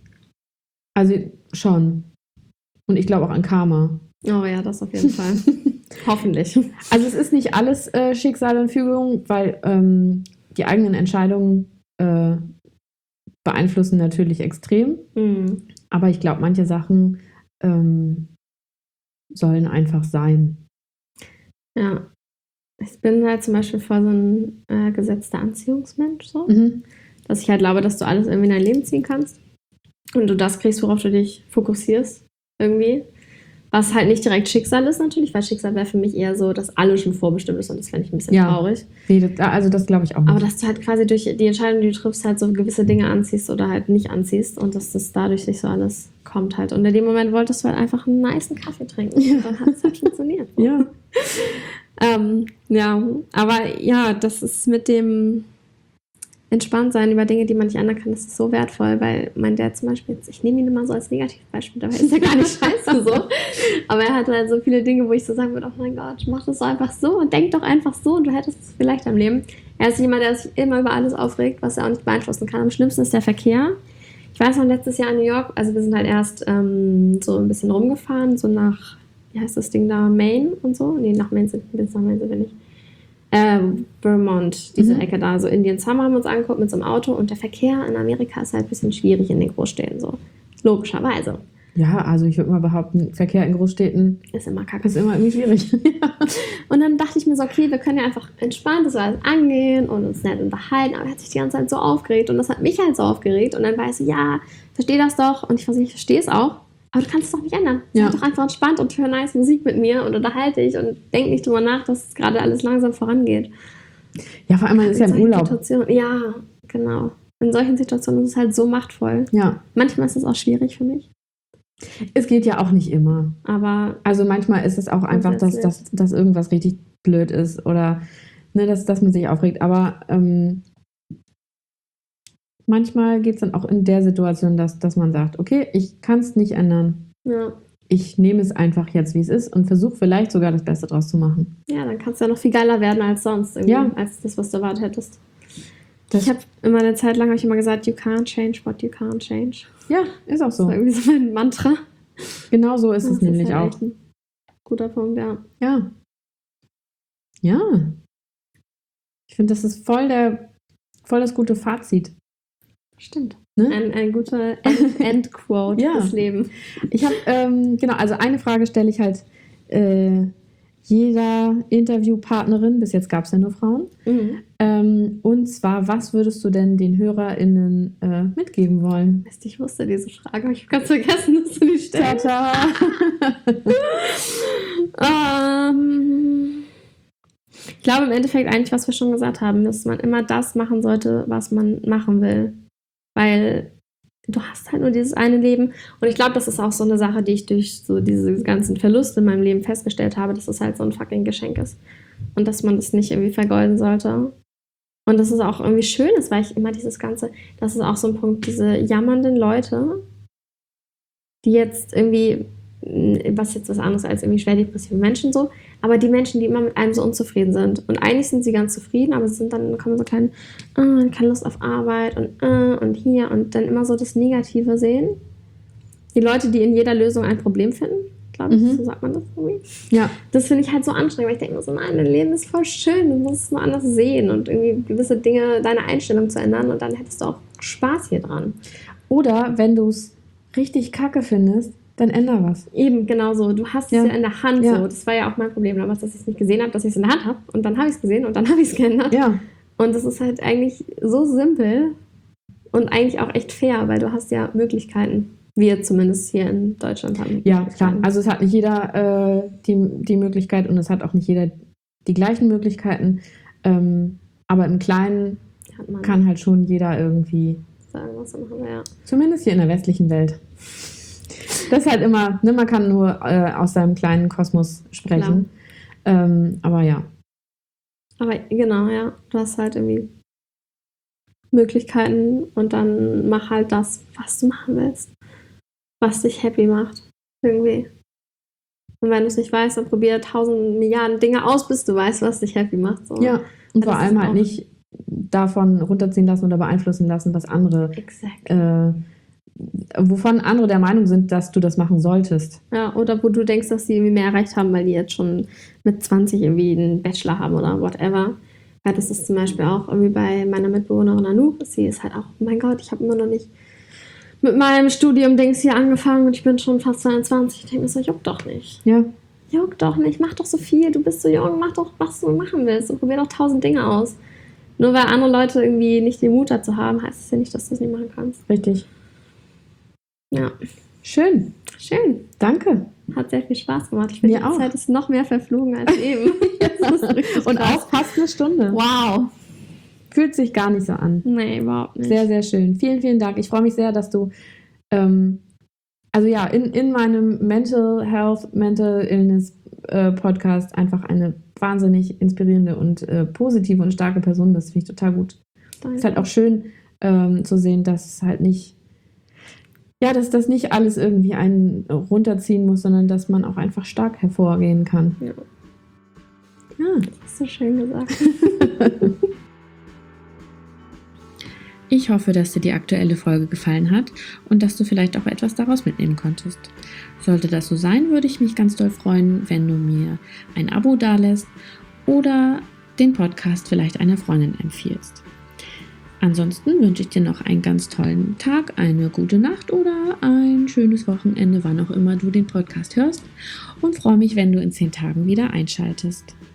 also schon. Und ich glaube auch an Karma. Oh ja, das auf jeden Fall. Hoffentlich. Also es ist nicht alles äh, Schicksal und Fügung, weil ähm, die eigenen Entscheidungen äh, beeinflussen natürlich extrem. Mhm. Aber ich glaube, manche Sachen ähm, sollen einfach sein. Ja. Ich bin halt zum Beispiel voll so ein äh, gesetzter Anziehungsmensch, so. Mhm. Dass ich halt glaube, dass du alles irgendwie in dein Leben ziehen kannst. Und du das kriegst, worauf du dich fokussierst. Irgendwie. Was halt nicht direkt Schicksal ist natürlich, weil Schicksal wäre für mich eher so, dass alles schon vorbestimmt ist und das fände ich ein bisschen ja. traurig. Nee, das, also das glaube ich auch nicht. Aber dass du halt quasi durch die Entscheidung, die du triffst, halt so gewisse Dinge anziehst oder halt nicht anziehst und dass das dadurch sich so alles kommt halt. Und in dem Moment wolltest du halt einfach einen nicen Kaffee trinken ja. und dann hat es halt funktioniert. Ja. ähm, ja, aber ja, das ist mit dem Entspanntsein über Dinge, die man nicht ändern kann, das ist so wertvoll, weil mein Dad zum Beispiel, ich nehme ihn immer so als Negativbeispiel, dabei ist er gar nicht scheiße so, aber er hat halt so viele Dinge, wo ich so sagen würde, oh mein Gott, mach das doch einfach so und denk doch einfach so und du hättest es vielleicht am Leben. Er ist jemand, der sich immer über alles aufregt, was er auch nicht beeinflussen kann. Am schlimmsten ist der Verkehr. Ich weiß noch, letztes Jahr in New York, also wir sind halt erst ähm, so ein bisschen rumgefahren, so nach, wie heißt das Ding da, Maine und so, nee, nach Maine sind wir, nach Maine sind wir nicht. Äh, Vermont, diese mhm. Ecke da, so Indian Summer haben wir uns angeguckt mit so einem Auto und der Verkehr in Amerika ist halt ein bisschen schwierig in den Großstädten, so logischerweise. Ja, also ich würde mal behaupten, Verkehr in Großstädten ist immer kacke. Ist immer irgendwie schwierig. Ja. Und dann dachte ich mir so, okay, wir können ja einfach entspannt das alles angehen und uns nett unterhalten, aber er hat sich die ganze Zeit so aufgeregt und das hat mich halt so aufgeregt und dann war ich so, ja, versteh das doch und ich versuche, ich verstehe es auch. Aber du kannst es doch nicht ändern. Ja. Sei doch einfach entspannt und hör nice Musik mit mir und unterhalte dich und denk nicht drüber nach, dass es gerade alles langsam vorangeht. Ja, vor allem, man ist ja im Urlaub. Ja, genau. In solchen Situationen ist es halt so machtvoll. Ja. Manchmal ist es auch schwierig für mich. Es geht ja auch nicht immer. Aber also manchmal ist es auch einfach, dass, dass, dass irgendwas richtig blöd ist oder ne, dass, dass man sich aufregt. Aber ähm, manchmal geht es dann auch in der Situation, dass, dass man sagt, okay, ich kann es nicht ändern. Ja. Ich nehme es einfach jetzt, wie es ist und versuche vielleicht sogar das Beste draus zu machen. Ja, dann kannst du ja noch viel geiler werden als sonst, ja. als das, was du erwartet hättest. Das ich habe immer eine Zeit lang habe ich immer gesagt, you can't change what you can't change. Ja, ist auch so. Das ist irgendwie so mein Mantra. Genau so ist das es nämlich ist halt auch. Ein guter Punkt, ja. Ja. Ja. Ich finde, das ist voll der, voll das gute Fazit. Stimmt. Ne? Ein, ein guter End- Endquote ja. fürs Leben. Ich habe, ähm, genau, also eine Frage stelle ich halt äh, jeder Interviewpartnerin, bis jetzt gab es ja nur Frauen. Mhm. Ähm, und zwar, was würdest du denn den HörerInnen äh, mitgeben wollen? Ich wusste diese Frage, aber ich habe ganz vergessen, dass du die stellst. ähm, ich glaube im Endeffekt eigentlich, was wir schon gesagt haben, dass man immer das machen sollte, was man machen will. Weil du hast halt nur dieses eine Leben. Und ich glaube, das ist auch so eine Sache, die ich durch so diese ganzen Verluste in meinem Leben festgestellt habe, dass es halt so ein fucking Geschenk ist. Und dass man das nicht irgendwie vergeuden sollte. Und dass es auch irgendwie schön ist, weil ich immer dieses Ganze, das ist auch so ein Punkt, diese jammernden Leute, die jetzt irgendwie was jetzt was anderes als irgendwie schwer depressive Menschen so, aber die Menschen, die immer mit einem so unzufrieden sind und eigentlich sind sie ganz zufrieden, aber sie sind dann, kommen so klein, oh, keine Lust auf Arbeit und uh, und hier und dann immer so das Negative sehen. Die Leute, die in jeder Lösung ein Problem finden, glaube ich, mhm. so sagt man das irgendwie. Ja. Das finde ich halt so anstrengend, weil ich denke mir so, nein, dein Leben ist voll schön, du musst es nur anders sehen und irgendwie gewisse Dinge, deine Einstellung zu ändern und dann hättest du auch Spaß hier dran. Oder wenn du es richtig kacke findest, dann änder was. Eben, genau so. Du hast ja. es ja in der Hand. Ja. So. Das war ja auch mein Problem damals, dass ich es nicht gesehen habe, dass ich es in der Hand habe. Und dann habe ich es gesehen und dann habe ich es geändert. Ja. Und das ist halt eigentlich so simpel und eigentlich auch echt fair, weil du hast ja Möglichkeiten. Wir zumindest hier in Deutschland haben. Ja, klar. Also es hat nicht jeder äh, die, die Möglichkeit und es hat auch nicht jeder die gleichen Möglichkeiten. Ähm, aber im Kleinen kann halt schon jeder irgendwie sagen, was er machen will, ja. Zumindest hier in der westlichen Welt. Das ist halt immer, ne, man kann nur äh, aus seinem kleinen Kosmos sprechen. Ähm, aber ja. Aber genau, ja. Du hast halt irgendwie Möglichkeiten und dann mach halt das, was du machen willst. Was dich happy macht. Irgendwie. Und wenn du es nicht weißt, dann probier tausend Milliarden Dinge aus, bis du weißt, was dich happy macht. So. Ja, und vor allem halt nicht davon runterziehen lassen oder beeinflussen lassen, was andere, äh, wovon andere der Meinung sind, dass du das machen solltest. Ja, oder wo du denkst, dass sie irgendwie mehr erreicht haben, weil die jetzt schon mit zwanzig irgendwie einen Bachelor haben oder whatever. Ja, das ist zum Beispiel auch irgendwie bei meiner Mitbewohnerin Anu. Sie ist halt auch, oh mein Gott, ich habe immer noch nicht mit meinem Studium-Dings hier angefangen und ich bin schon fast zweiundzwanzig. Ich denke mir so, juckt doch nicht. Ja. Juckt doch nicht, mach doch so viel, du bist so jung, mach doch, was du machen willst und probier doch tausend Dinge aus. Nur weil andere Leute irgendwie nicht den Mut dazu haben, heißt es ja nicht, dass du es nicht machen kannst. Richtig. Ja. Schön. Schön. Danke. Hat sehr viel Spaß gemacht. Ich finde, die auch. Zeit ist noch mehr verflogen als eben. Und auch fast eine Stunde. Wow. Fühlt sich gar nicht so an. Nee, überhaupt nicht. Sehr, sehr schön. Vielen, vielen Dank. Ich freue mich sehr, dass du ähm, also ja, in, in meinem Mental Health, Mental Illness äh, Podcast einfach eine wahnsinnig inspirierende und äh, positive und starke Person bist. Finde ich total gut. Es ist halt auch schön ähm, zu sehen, dass es halt nicht, ja, dass das nicht alles irgendwie einen runterziehen muss, sondern dass man auch einfach stark hervorgehen kann. Ja, ja, das hast du schön gesagt. Ich hoffe, dass dir die aktuelle Folge gefallen hat und dass du vielleicht auch etwas daraus mitnehmen konntest. Sollte das so sein, würde ich mich ganz doll freuen, wenn du mir ein Abo dalässt oder den Podcast vielleicht einer Freundin empfiehlst. Ansonsten wünsche ich dir noch einen ganz tollen Tag, eine gute Nacht oder ein schönes Wochenende, wann auch immer du den Podcast hörst, und freue mich, wenn du in zehn Tagen wieder einschaltest.